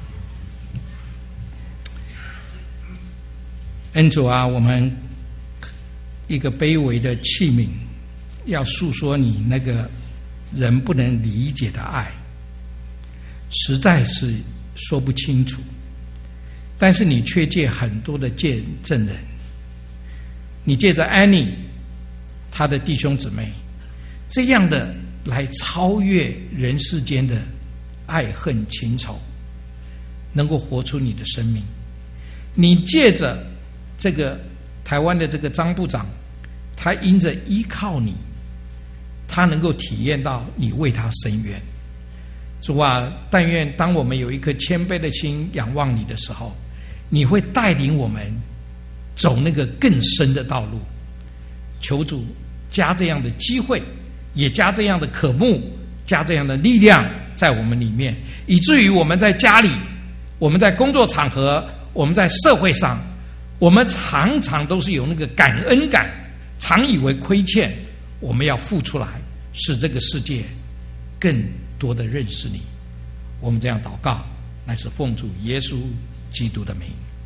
恩主啊，我们一个卑微的器皿，要诉说你那个人不能理解的爱，实在是说不清楚。但是你却借很多的见证人，你借着安妮他的弟兄姊妹，这样的来超越人世间的爱恨情仇，能够活出你的生命。你借着这个台湾的这个张部长，他因着依靠你，他能够体验到你为他伸冤。主啊，但愿当我们有一颗谦卑的心仰望你的时候，你会带领我们走那个更深的道路。求主加这样的机会，也加这样的渴慕，加这样的力量在我们里面，以至于我们在家里，我们在工作场合，我们在社会上，我们常常都是有那个感恩感，常以为亏欠，我们要付出来，使这个世界更多的认识你。我们这样祷告，乃是奉主耶稣基督的名。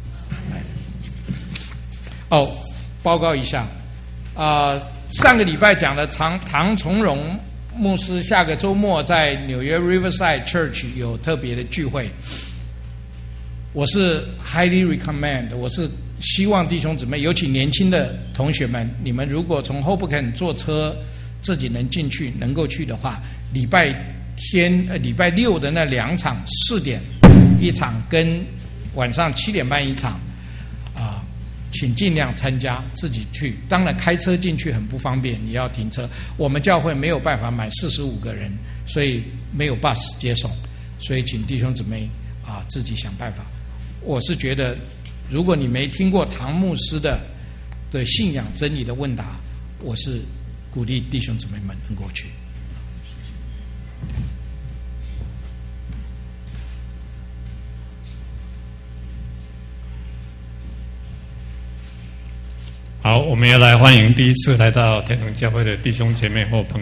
哦，报告一下，啊、呃，上个礼拜讲的唐唐从容牧师下个周末在纽约 Riverside Church 有特别的聚会，我是 highly recommend， 我是希望弟兄姊妹，尤其年轻的同学们，你们如果从 Hoboken 坐车自己能进去，能够去的话，礼拜天呃礼拜六的那两场，四点一场跟晚上七点半一场，啊、呃，请尽量参加，自己去。当然开车进去很不方便，你要停车。我们教会没有办法买四十五个人，所以没有 bus 接送，所以请弟兄姊妹啊、呃、自己想办法。我是觉得，如果你没听过唐牧师的对信仰真理的问答，我是鼓励弟兄姊妹们能够去。 好，我们要来欢迎第一次来到天堂教会的弟兄姐妹或朋友。